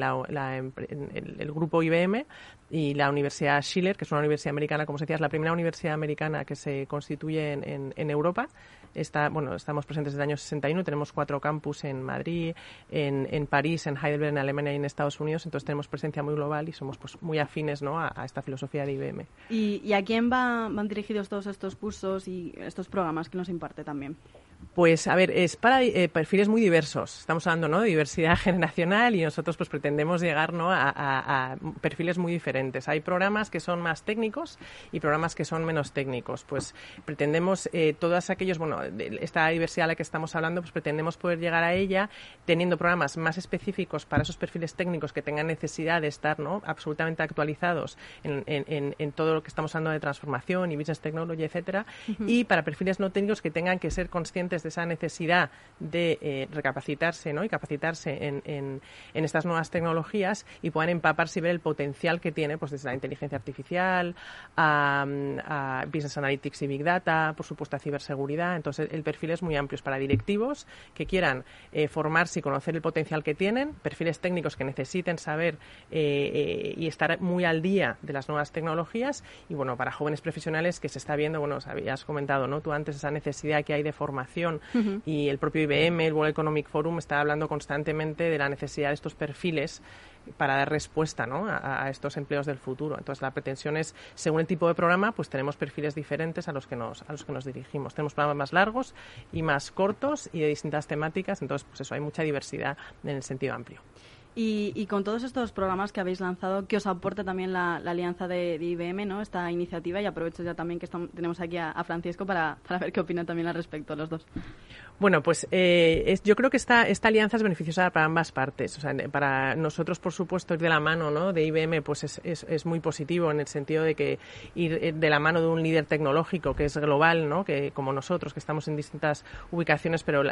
Speaker 11: el grupo IBM y la Universidad Schiller, que es una universidad americana, como se decía, es la primera universidad americana que se constituye en Europa. Estamos presentes desde el año 61, tenemos 4 campus en Madrid, en París, en Heidelberg, en Alemania y en Estados Unidos, entonces tenemos presencia muy global y somos pues muy afines, ¿no?, a esta filosofía de IBM.
Speaker 4: ¿Y a quién van dirigidos todos estos cursos y estos programas que nos imparte también?
Speaker 11: Pues, a ver, es para perfiles muy diversos. Estamos hablando, ¿no?, de diversidad generacional y nosotros pues pretendemos llegar, ¿no?, a perfiles muy diferentes. Hay programas que son más técnicos y programas que son menos técnicos. Pues pretendemos todos aquellos, esta diversidad a la que estamos hablando, pues pretendemos poder llegar a ella teniendo programas más específicos para esos perfiles técnicos que tengan necesidad de estar, ¿no?, absolutamente actualizados en todo lo que estamos hablando de transformación y business technology, etcétera, y para perfiles no técnicos que tengan que ser conscientes de esa necesidad de recapacitarse, ¿no?, y capacitarse en estas nuevas tecnologías y puedan empaparse y ver el potencial que tiene, pues desde la inteligencia artificial a business analytics y big data, por supuesto a ciberseguridad. Entonces el perfil es muy amplio, es para directivos que quieran formarse y conocer el potencial que tienen, perfiles técnicos que necesiten saber y estar muy al día de las nuevas tecnologías, y para jóvenes profesionales que se está viendo, habías comentado, ¿no?, tú antes, esa necesidad que hay de formación, y el propio IBM, el World Economic Forum, está hablando constantemente de la necesidad de estos perfiles para dar respuesta, ¿no?, a estos empleos del futuro. Entonces la pretensión es, según el tipo de programa, pues tenemos perfiles diferentes a los que nos dirigimos. Tenemos programas más largos y más cortos y de distintas temáticas, entonces pues eso, hay mucha diversidad en el sentido amplio.
Speaker 4: Y con todos estos programas que habéis lanzado, ¿qué os aporta también la alianza de IBM, ¿no?, esta iniciativa? Y aprovecho ya también que tenemos aquí a Francisco para ver qué opinan también al respecto los dos.
Speaker 11: Bueno, pues yo creo que esta alianza es beneficiosa para ambas partes. O sea, para nosotros, por supuesto, ir de la mano, ¿no?, de IBM, pues es muy positivo en el sentido de que ir de la mano de un líder tecnológico que es global, ¿no?, que como nosotros, que estamos en distintas ubicaciones, pero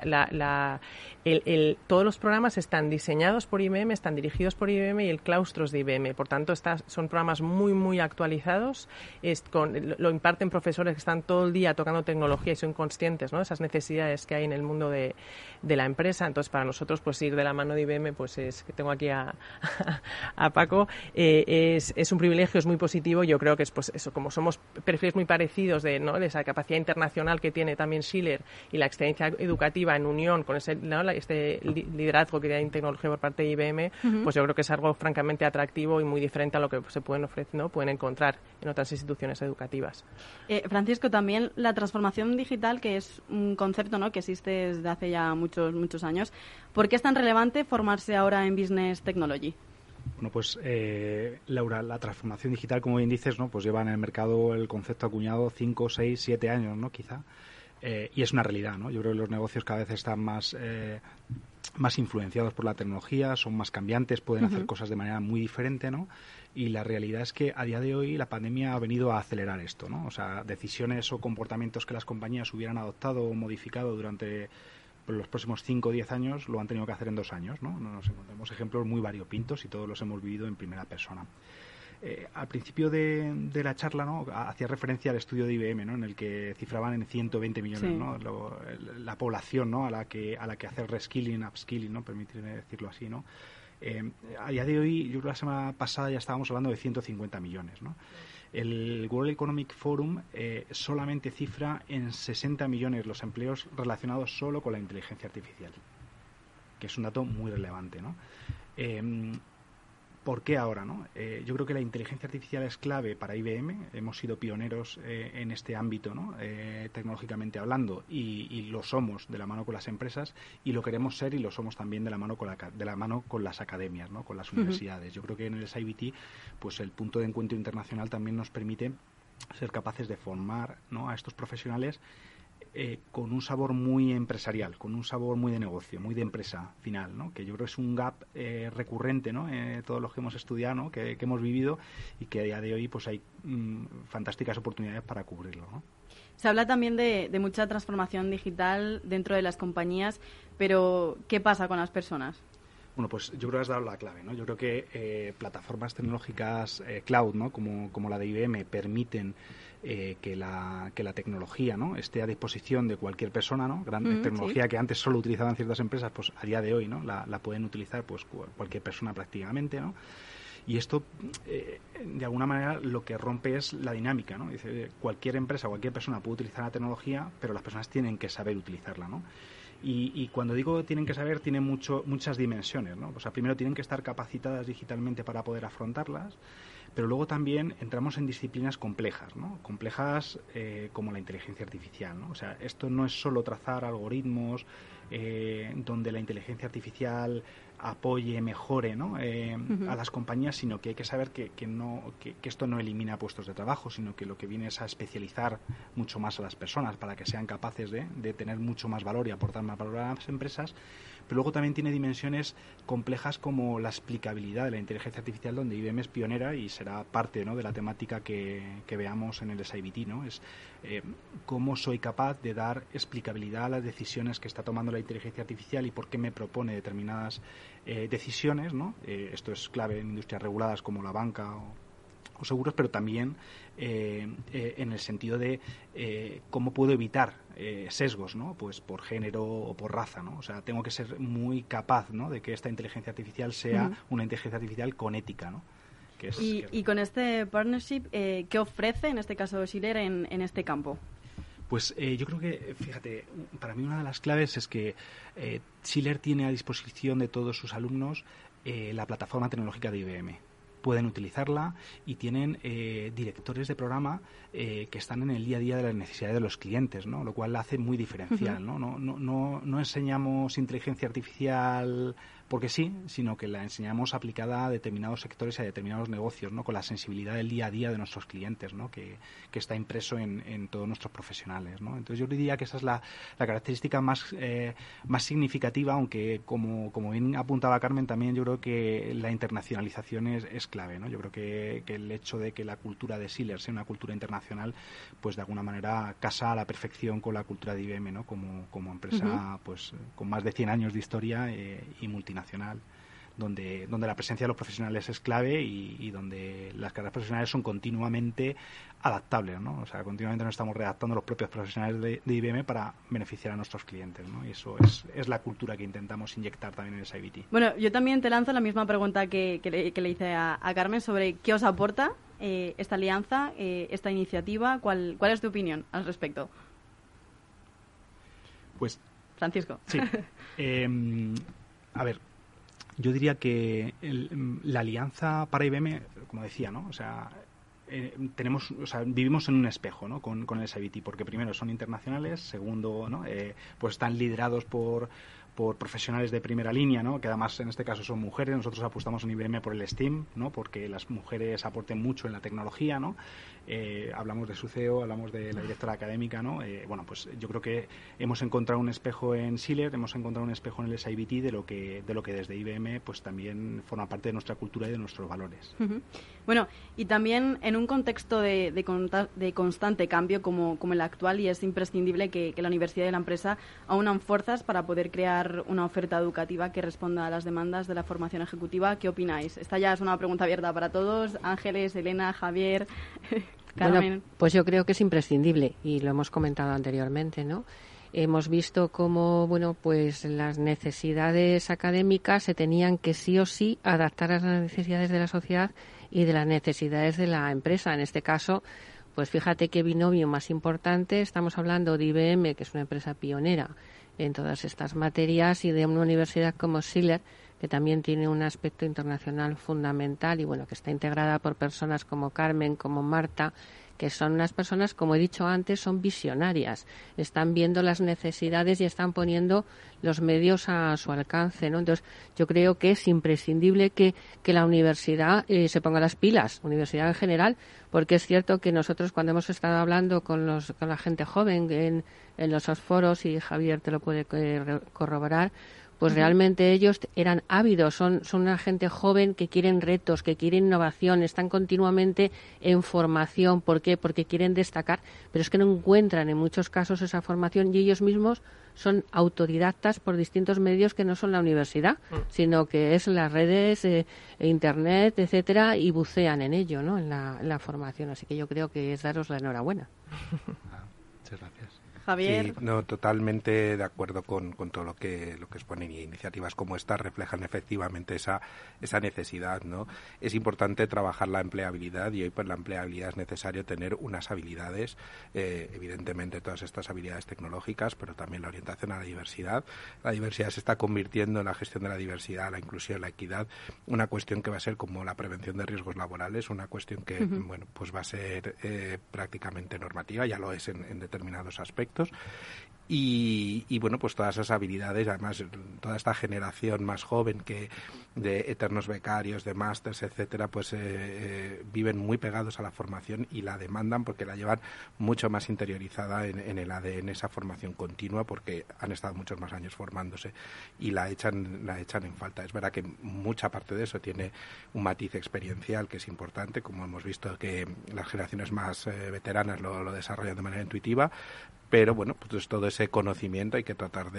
Speaker 11: todos los programas están diseñados por IBM, están dirigidos por IBM y el claustro es de IBM. Por tanto, son programas muy, muy actualizados. Lo imparten profesores que están todo el día tocando tecnología y son conscientes, ¿no?, de esas necesidades que hay en el mundo de la empresa. Entonces, para nosotros, pues ir de la mano de IBM, pues es que tengo aquí a Paco, es un privilegio, es muy positivo. Yo creo que es, pues eso, como somos perfiles muy parecidos de esa capacidad internacional que tiene también Schiller y la excelencia educativa en unión con este liderazgo que hay en tecnología por parte de IBM, pues yo creo que es algo francamente atractivo y muy diferente a lo que se pueden ofrecer, ¿no?, pueden encontrar en otras instituciones educativas.
Speaker 4: Francisco, también la transformación digital, que es un concepto, ¿no?, que existe desde hace ya muchos años. ¿Por qué es tan relevante formarse ahora en Business Technology?
Speaker 10: Bueno, pues Laura, la transformación digital, como bien dices, ¿no?, pues lleva en el mercado el concepto acuñado 5, 6, 7 años, ¿no?, quizá. Y es una realidad, ¿no? Yo creo que los negocios cada vez están más influenciados por la tecnología, son más cambiantes, pueden hacer cosas de manera muy diferente, ¿no? Y la realidad es que a día de hoy la pandemia ha venido a acelerar esto, ¿no? O sea, decisiones o comportamientos que las compañías hubieran adoptado o modificado durante los próximos 5 o 10 años lo han tenido que hacer en 2 años, ¿no? Nos encontramos ejemplos muy variopintos y todos los hemos vivido en primera persona. Al principio de la charla, ¿no?, hacía referencia al estudio de IBM, ¿no?, en el que cifraban en 120 millones, sí, ¿no?, la población, ¿no?, a la que hacer reskilling, upskilling, ¿no?, permitirme decirlo así, ¿no? A día de hoy, yo creo que la semana pasada ya estábamos hablando de 150 millones, ¿no? El World Economic Forum solamente cifra en 60 millones los empleos relacionados solo con la inteligencia artificial, que es un dato muy relevante, ¿no? ¿Por qué ahora, no? Yo creo que la inteligencia artificial es clave para IBM. Hemos sido pioneros en este ámbito, ¿no?, tecnológicamente hablando, y lo somos de la mano con las empresas, y lo queremos ser y lo somos también de la mano con las academias, ¿no?, con las universidades. Yo creo que en el SIBT, pues el punto de encuentro internacional también nos permite ser capaces de formar, ¿no?, a estos profesionales con un sabor muy empresarial, con un sabor muy de negocio, muy de empresa final, ¿no?, que yo creo que es un gap recurrente, ¿no?, todos los que hemos estudiado, ¿no?, que hemos vivido, y que a día de hoy pues hay fantásticas oportunidades para cubrirlo, ¿no?
Speaker 4: Se habla también de mucha transformación digital dentro de las compañías, pero ¿qué pasa con las personas?
Speaker 10: Bueno, pues yo creo que has dado la clave, ¿no? Yo creo que plataformas tecnológicas cloud, ¿no? Como la de IBM permiten que la tecnología, ¿no? esté a disposición de cualquier persona, ¿no? Gran tecnología que antes solo utilizaban ciertas empresas, pues a día de hoy, ¿no? La pueden utilizar pues cualquier persona prácticamente, ¿no? Y esto, de alguna manera, lo que rompe es la dinámica, ¿no? Dice, cualquier empresa, cualquier persona puede utilizar la tecnología, pero las personas tienen que saber utilizarla, ¿no? Y cuando digo tienen que saber, tiene muchas dimensiones, ¿no? O sea, primero tienen que estar capacitadas digitalmente para poder afrontarlas, pero luego también entramos en disciplinas complejas, ¿no? Complejas como la inteligencia artificial, ¿no? O sea, esto no es solo trazar algoritmos donde la inteligencia artificial apoye, mejore, ¿no? a las compañías, sino que hay que saber que esto no elimina puestos de trabajo, sino que lo que viene es a especializar mucho más a las personas para que sean capaces de tener mucho más valor y aportar más valor a las empresas. Pero luego también tiene dimensiones complejas como la explicabilidad de la inteligencia artificial, donde IBM es pionera y será parte, ¿no? de la temática que veamos en el SIBT, ¿no? Es cómo soy capaz de dar explicabilidad a las decisiones que está tomando la inteligencia artificial y por qué me propone determinadas decisiones, ¿no? Esto es clave en industrias reguladas como la banca o seguros, pero también en el sentido de cómo puedo evitar sesgos, ¿no? Pues por género o por raza, ¿no? O sea, tengo que ser muy capaz, ¿no? de que esta inteligencia artificial sea una inteligencia artificial con ética, ¿no?
Speaker 4: Y con este partnership, ¿qué ofrece, en este caso, Schiller, en este campo?
Speaker 10: Pues yo creo que, fíjate, para mí una de las claves es que Schiller tiene a disposición de todos sus alumnos la plataforma tecnológica de IBM. Pueden utilizarla y tienen directores de programa que están en el día a día de las necesidades de los clientes, ¿no? Lo cual la hace muy diferencial, ¿no? No enseñamos inteligencia artificial porque sí, sino que la enseñamos aplicada a determinados sectores y a determinados negocios, ¿no? Con la sensibilidad del día a día de nuestros clientes, ¿no? Que está impreso en todos nuestros profesionales, ¿no? Entonces yo diría que esa es la característica más significativa, aunque como bien apuntaba Carmen, también yo creo que la internacionalización es clave, ¿no? Yo creo que el hecho de que la cultura de Schiller sea una cultura internacional, pues de alguna manera casa a la perfección con la cultura de IBM, ¿no? Como empresa pues con más de 100 años de historia y multinacional, donde la presencia de los profesionales es clave y donde las carreras profesionales son continuamente adaptables, ¿no? O sea, continuamente nos estamos redactando los propios profesionales de IBM para beneficiar a nuestros clientes, ¿no? Y eso es la cultura que intentamos inyectar también en SIBT.
Speaker 4: Bueno, yo también te lanzo la misma pregunta que le hice a Carmen sobre qué os aporta esta alianza, esta iniciativa. ¿Cuál es tu opinión al respecto?
Speaker 10: Pues,
Speaker 4: Francisco.
Speaker 10: Sí. A ver, yo diría que la alianza para IBM, como decía, ¿no? O sea, vivimos en un espejo, ¿no? con el SIBT, porque primero son internacionales, segundo, ¿no? Pues están liderados por profesionales de primera línea, ¿no? Que además en este caso son mujeres. Nosotros apostamos en IBM por el STEAM, ¿no? Porque las mujeres aporten mucho en la tecnología, ¿no? Hablamos de su CEO, hablamos de la directora académica, ¿no? Bueno, pues yo creo que hemos encontrado un espejo en Schiller, hemos encontrado un espejo en el SIBT de lo que desde IBM pues también forma parte de nuestra cultura y de nuestros valores.
Speaker 4: Bueno, y también en un contexto de constante cambio como el actual, y es imprescindible que la universidad y la empresa aunan fuerzas para poder crear una oferta educativa que responda a las demandas de la formación ejecutiva. ¿Qué opináis? Esta ya es una pregunta abierta para todos. Ángeles, Elena, Javier, Carmen.
Speaker 5: Bueno, pues yo creo que es imprescindible y lo hemos comentado anteriormente, ¿no? Hemos visto cómo, bueno, pues las necesidades académicas se tenían que sí o sí adaptar a las necesidades de la sociedad y de las necesidades de la empresa. En este caso, pues fíjate qué binomio más importante. Estamos hablando de IBM, que es una empresa pionera en todas estas materias, y de una universidad como Schiller, que también tiene un aspecto internacional fundamental y bueno, que está integrada por personas como Carmen, como Marta, que son unas personas, como he dicho antes, son visionarias, están viendo las necesidades y están poniendo los medios a su alcance, ¿no? Entonces, yo creo que es imprescindible que la universidad se ponga las pilas, universidad en general, porque es cierto que nosotros cuando hemos estado hablando con la gente joven en los foros, y Javier te lo puede corroborar, pues realmente ellos eran ávidos, son una gente joven que quieren retos, que quieren innovación, están continuamente en formación. ¿Por qué? Porque quieren destacar, pero es que no encuentran en muchos casos esa formación y ellos mismos son autodidactas por distintos medios que no son la universidad, sino que es las redes, internet, etcétera, y bucean en ello, ¿no? En la formación. Así que yo creo que es daros la enhorabuena.
Speaker 10: Muchas gracias.
Speaker 4: Javier.
Speaker 10: Sí, no, totalmente de acuerdo con todo lo que exponen, y iniciativas como esta reflejan efectivamente esa necesidad, ¿no? Es importante trabajar la empleabilidad, y hoy pues la empleabilidad es necesario tener unas habilidades, evidentemente todas estas habilidades tecnológicas, pero también la orientación a la diversidad. La diversidad se está convirtiendo en la gestión de la diversidad, la inclusión, la equidad, una cuestión que va a ser como la prevención de riesgos laborales, una cuestión que bueno, pues va a ser prácticamente normativa, ya lo es en determinados aspectos. Y bueno, pues todas esas habilidades, además toda esta generación más joven que de eternos becarios, de másters, etcétera, pues viven muy pegados a la formación y la demandan porque la llevan mucho más interiorizada en el ADN, esa formación continua, porque han estado muchos más años formándose y la echan en falta. Es verdad que mucha parte de eso tiene un matiz experiencial que es importante, como hemos visto que las generaciones más veteranas lo desarrollan de manera intuitiva, pero bueno, pues todo ese conocimiento hay que tratar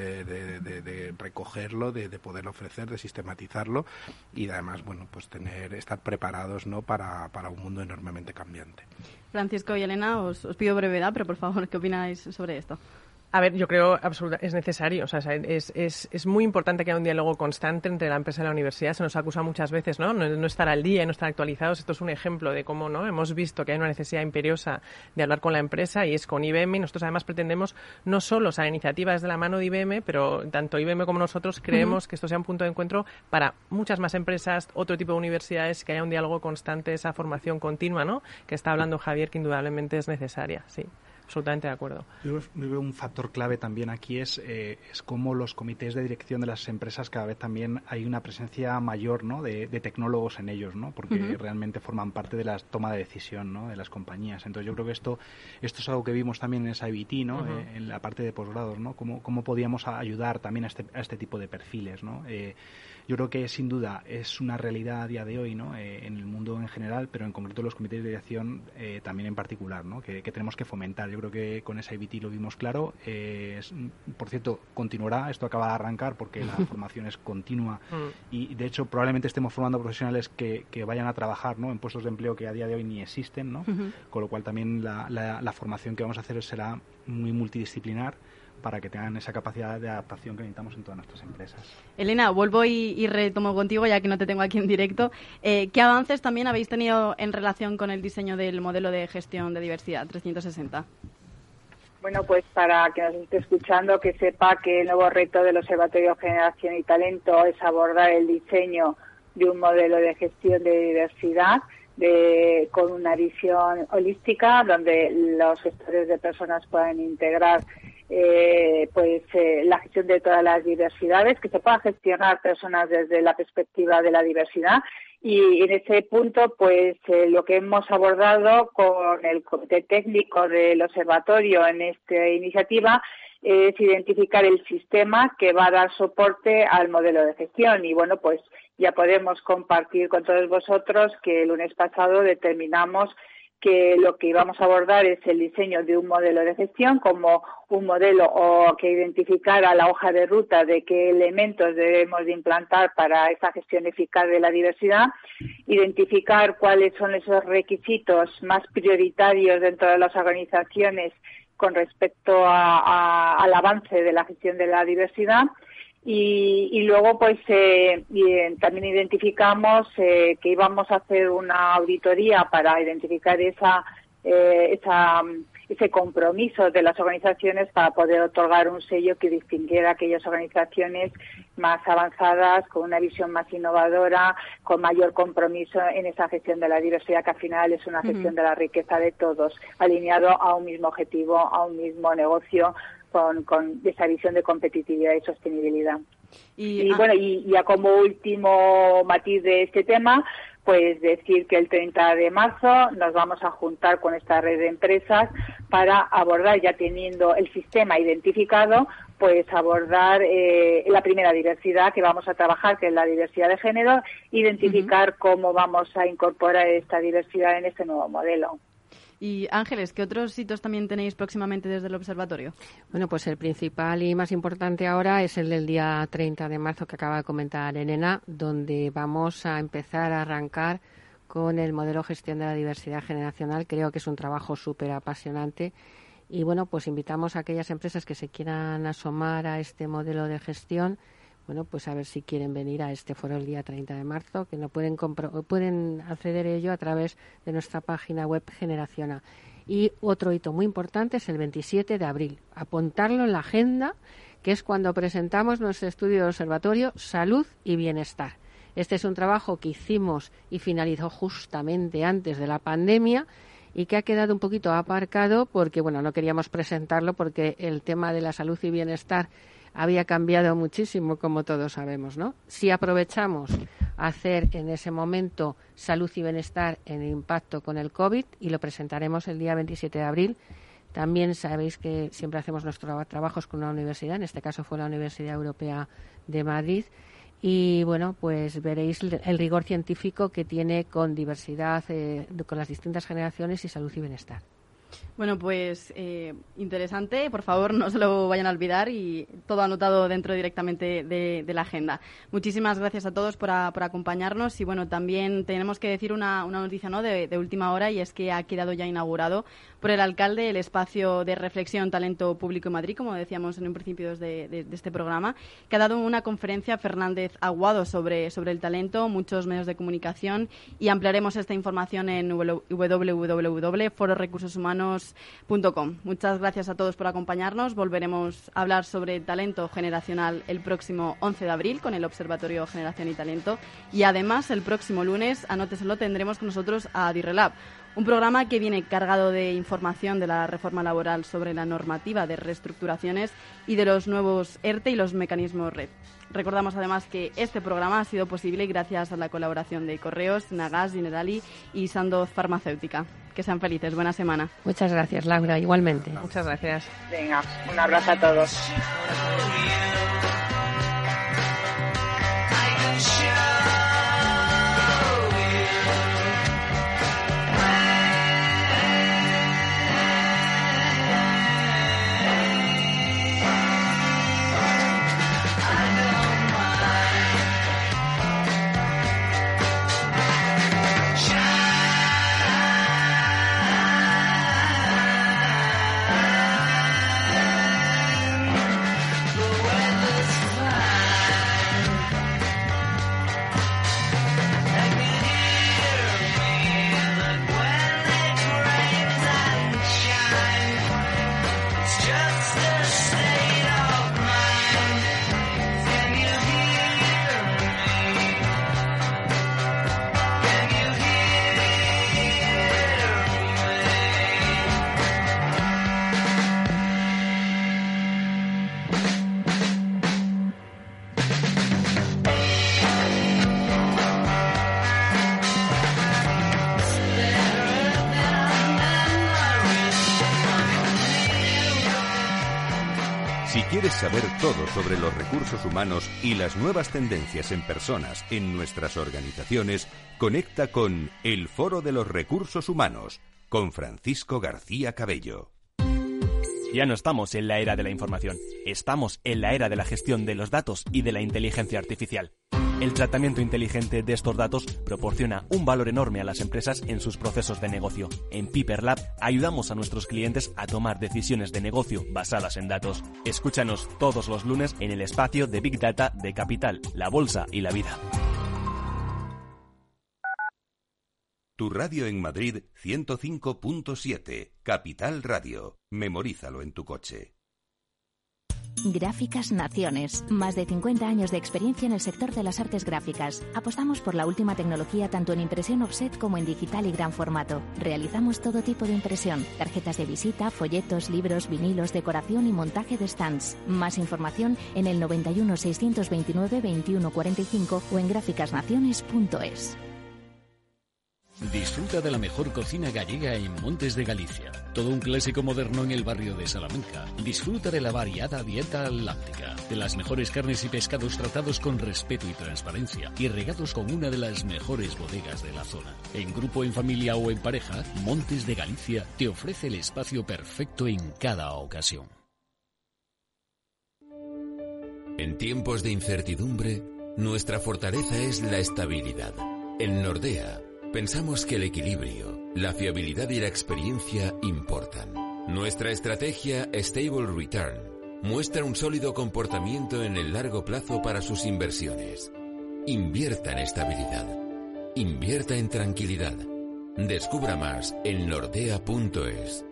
Speaker 10: de recogerlo, de poder ofrecer, de sistematizarlo y además, bueno, pues estar preparados, ¿no?, para un mundo enormemente cambiante.
Speaker 4: Francisco y Elena, os pido brevedad, pero por favor, ¿qué opináis sobre esto?
Speaker 11: A ver, yo creo es necesario, o sea, es muy importante que haya un diálogo constante entre la empresa y la universidad. Se nos acusa muchas veces, ¿no? No estar al día y no estar actualizados. Esto es un ejemplo de cómo, ¿no?, hemos visto que hay una necesidad imperiosa de hablar con la empresa, y es con IBM. Nosotros además pretendemos no solo, o sea, iniciativas de la mano de IBM, pero tanto IBM como nosotros creemos que esto sea un punto de encuentro para muchas más empresas, otro tipo de universidades, que haya un diálogo constante, esa formación continua, ¿no?, que está hablando Javier, que indudablemente es necesaria, sí. Absolutamente de acuerdo.
Speaker 12: Yo creo un factor clave también aquí es cómo los comités de dirección de las empresas cada vez también hay una presencia mayor, ¿no?, de tecnólogos en ellos, ¿no?, porque realmente forman parte de la toma de decisión, ¿no?, de las compañías. Entonces yo creo que esto es algo que vimos también en SIBT, ¿no?, en la parte de posgrados, ¿no?, cómo podíamos ayudar también a este tipo de perfiles, ¿no? Yo creo que sin duda es una realidad a día de hoy, ¿no?, en el mundo en general, pero en concreto los comités de dirección también en particular, ¿no?, que tenemos que fomentar. Yo creo que con SIBT lo vimos claro. Por cierto, continuará, esto acaba de arrancar porque la formación es continua y de hecho probablemente estemos formando profesionales que vayan a trabajar, ¿no?, en puestos de empleo que a día de hoy ni existen, ¿no? Con lo cual también la formación que vamos a hacer será muy multidisciplinar, para que tengan esa capacidad de adaptación que necesitamos en todas nuestras empresas.
Speaker 4: Elena, vuelvo y retomo contigo, ya que no te tengo aquí en directo. ¿Qué avances también habéis tenido en relación con el diseño del modelo de gestión de diversidad 360?
Speaker 6: Bueno, pues para que nos esté escuchando, que sepa que el nuevo reto del Observatorio Generación y Talento es abordar el diseño de un modelo de gestión de diversidad con una visión holística, donde los gestores de personas puedan integrar la gestión de todas las diversidades, que se puedan gestionar personas desde la perspectiva de la diversidad. Y en ese punto, lo que hemos abordado con el comité técnico del observatorio en esta iniciativa es identificar el sistema que va a dar soporte al modelo de gestión. Y bueno, pues ya podemos compartir con todos vosotros que el lunes pasado determinamos que lo que íbamos a abordar es el diseño de un modelo de gestión como un modelo o que identificara la hoja de ruta de qué elementos debemos de implantar para esa gestión eficaz de la diversidad, identificar cuáles son esos requisitos más prioritarios dentro de las organizaciones con respecto al avance de la gestión de la diversidad. Y luego también identificamos que íbamos a hacer una auditoría para identificar ese compromiso de las organizaciones para poder otorgar un sello que distinguiera a aquellas organizaciones más avanzadas, con una visión más innovadora, con mayor compromiso en esa gestión de la diversidad, que al final es una gestión de la riqueza de todos, alineado a un mismo objetivo, a un mismo negocio, con esa visión de competitividad y sostenibilidad. Y ya como último matiz de este tema, pues decir que el 30 de marzo nos vamos a juntar con esta red de empresas para abordar, ya teniendo el sistema identificado, pues abordar la primera diversidad que vamos a trabajar, que es la diversidad de género, identificar cómo vamos a incorporar esta diversidad en este nuevo modelo.
Speaker 4: Y Ángeles, ¿qué otros hitos también tenéis próximamente desde el observatorio?
Speaker 5: Bueno, pues el principal y más importante ahora es el del día 30 de marzo que acaba de comentar Elena, donde vamos a empezar a arrancar con el modelo gestión de la diversidad generacional. Creo que es un trabajo súper apasionante y, bueno, pues invitamos a aquellas empresas que se quieran asomar a este modelo de gestión, bueno, pues a ver si quieren venir a este foro el día 30 de marzo, que no pueden acceder a ello a través de nuestra página web Generaciona. Y otro hito muy importante es el 27 de abril. Apuntarlo en la agenda, que es cuando presentamos nuestro estudio de observatorio Salud y Bienestar. Este es un trabajo que hicimos y finalizó justamente antes de la pandemia y que ha quedado un poquito aparcado porque, bueno, no queríamos presentarlo porque el tema de la salud y bienestar había cambiado muchísimo, como todos sabemos, ¿no? Si aprovechamos hacer en ese momento salud y bienestar en impacto con el COVID y lo presentaremos el día 27 de abril. También sabéis que siempre hacemos nuestros trabajos con una universidad, en este caso fue la Universidad Europea de Madrid. Y, bueno, pues veréis el rigor científico que tiene con diversidad, con las distintas generaciones y salud y bienestar.
Speaker 4: Bueno, pues interesante. Por favor, no se lo vayan a olvidar y todo anotado dentro directamente de la agenda. Muchísimas gracias a todos por acompañarnos y, bueno, también tenemos que decir una noticia, ¿no?, de última hora, y es que ha quedado ya inaugurado por el alcalde el espacio de reflexión Talento Público en Madrid, como decíamos en un principio de este programa, que ha dado una conferencia Fernández Aguado sobre el talento, muchos medios de comunicación, y ampliaremos esta información en www.fororecursoshumanos.com. Muchas gracias a todos por acompañarnos. Volveremos a hablar sobre talento generacional el próximo 11 de abril con el Observatorio Generación y Talento, y además el próximo lunes, anóteselo, tendremos con nosotros a Dirrelab, un programa que viene cargado de información de la reforma laboral sobre la normativa de reestructuraciones y de los nuevos ERTE y los mecanismos RED. Recordamos además que este programa ha sido posible gracias a la colaboración de Correos, Nagas, Generali y Sandoz Farmacéutica. Que sean felices. Buena semana.
Speaker 5: Muchas gracias, Laura. Igualmente.
Speaker 11: Muchas gracias.
Speaker 6: Venga, un abrazo a todos.
Speaker 3: Si quieres saber todo sobre los recursos humanos y las nuevas tendencias en personas en nuestras organizaciones, conecta con El Foro de los Recursos Humanos con Francisco García Cabello.
Speaker 13: Ya no estamos en la era de la información, estamos en la era de la gestión de los datos y de la inteligencia artificial. El tratamiento inteligente de estos datos proporciona un valor enorme a las empresas en sus procesos de negocio. En Piper Lab ayudamos a nuestros clientes a tomar decisiones de negocio basadas en datos. Escúchanos todos los lunes en el espacio de Big Data de Capital, la Bolsa y la Vida.
Speaker 3: Tu radio en Madrid 105.7, Capital Radio. Memorízalo en tu coche.
Speaker 14: Gráficas Naciones. Más de 50 años de experiencia en el sector de las artes gráficas. Apostamos por la última tecnología tanto en impresión offset como en digital y gran formato. Realizamos todo tipo de impresión. Tarjetas de visita, folletos, libros, vinilos, decoración y montaje de stands. Más información en el 91 629 2145 o en gráficasnaciones.es.
Speaker 9: Disfruta de la mejor cocina gallega en Montes de Galicia. Todo un clásico moderno en el barrio de Salamanca. Disfruta de la variada dieta láctica, de las mejores carnes y pescados tratados con respeto y transparencia y regados con una de las mejores bodegas de la zona. En grupo, en familia o en pareja, Montes de Galicia te ofrece el espacio perfecto en cada ocasión.
Speaker 15: En tiempos de incertidumbre, nuestra fortaleza es la estabilidad. En Nordea, pensamos que el equilibrio, la fiabilidad y la experiencia importan. Nuestra estrategia Stable Return muestra un sólido comportamiento en el largo plazo para sus inversiones. Invierta en estabilidad. Invierta en tranquilidad. Descubra más en nordea.es.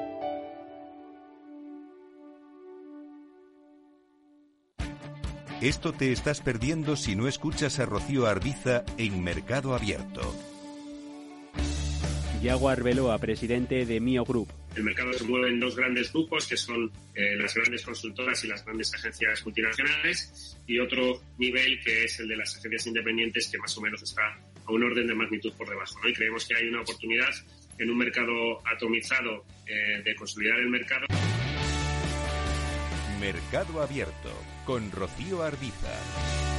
Speaker 3: Esto te estás perdiendo si no escuchas a Rocío Arbiza en Mercado Abierto.
Speaker 16: Yago Arbeloa, presidente de Mio Group.
Speaker 17: El mercado se mueve en dos grandes grupos, que son las grandes consultoras y las grandes agencias multinacionales, y otro nivel que es el de las agencias independientes, que más o menos está a un orden de magnitud por debajo, ¿no? Y creemos que hay una oportunidad en un mercado atomizado de consolidar el mercado.
Speaker 3: Mercado Abierto, con Rocío Arbiza.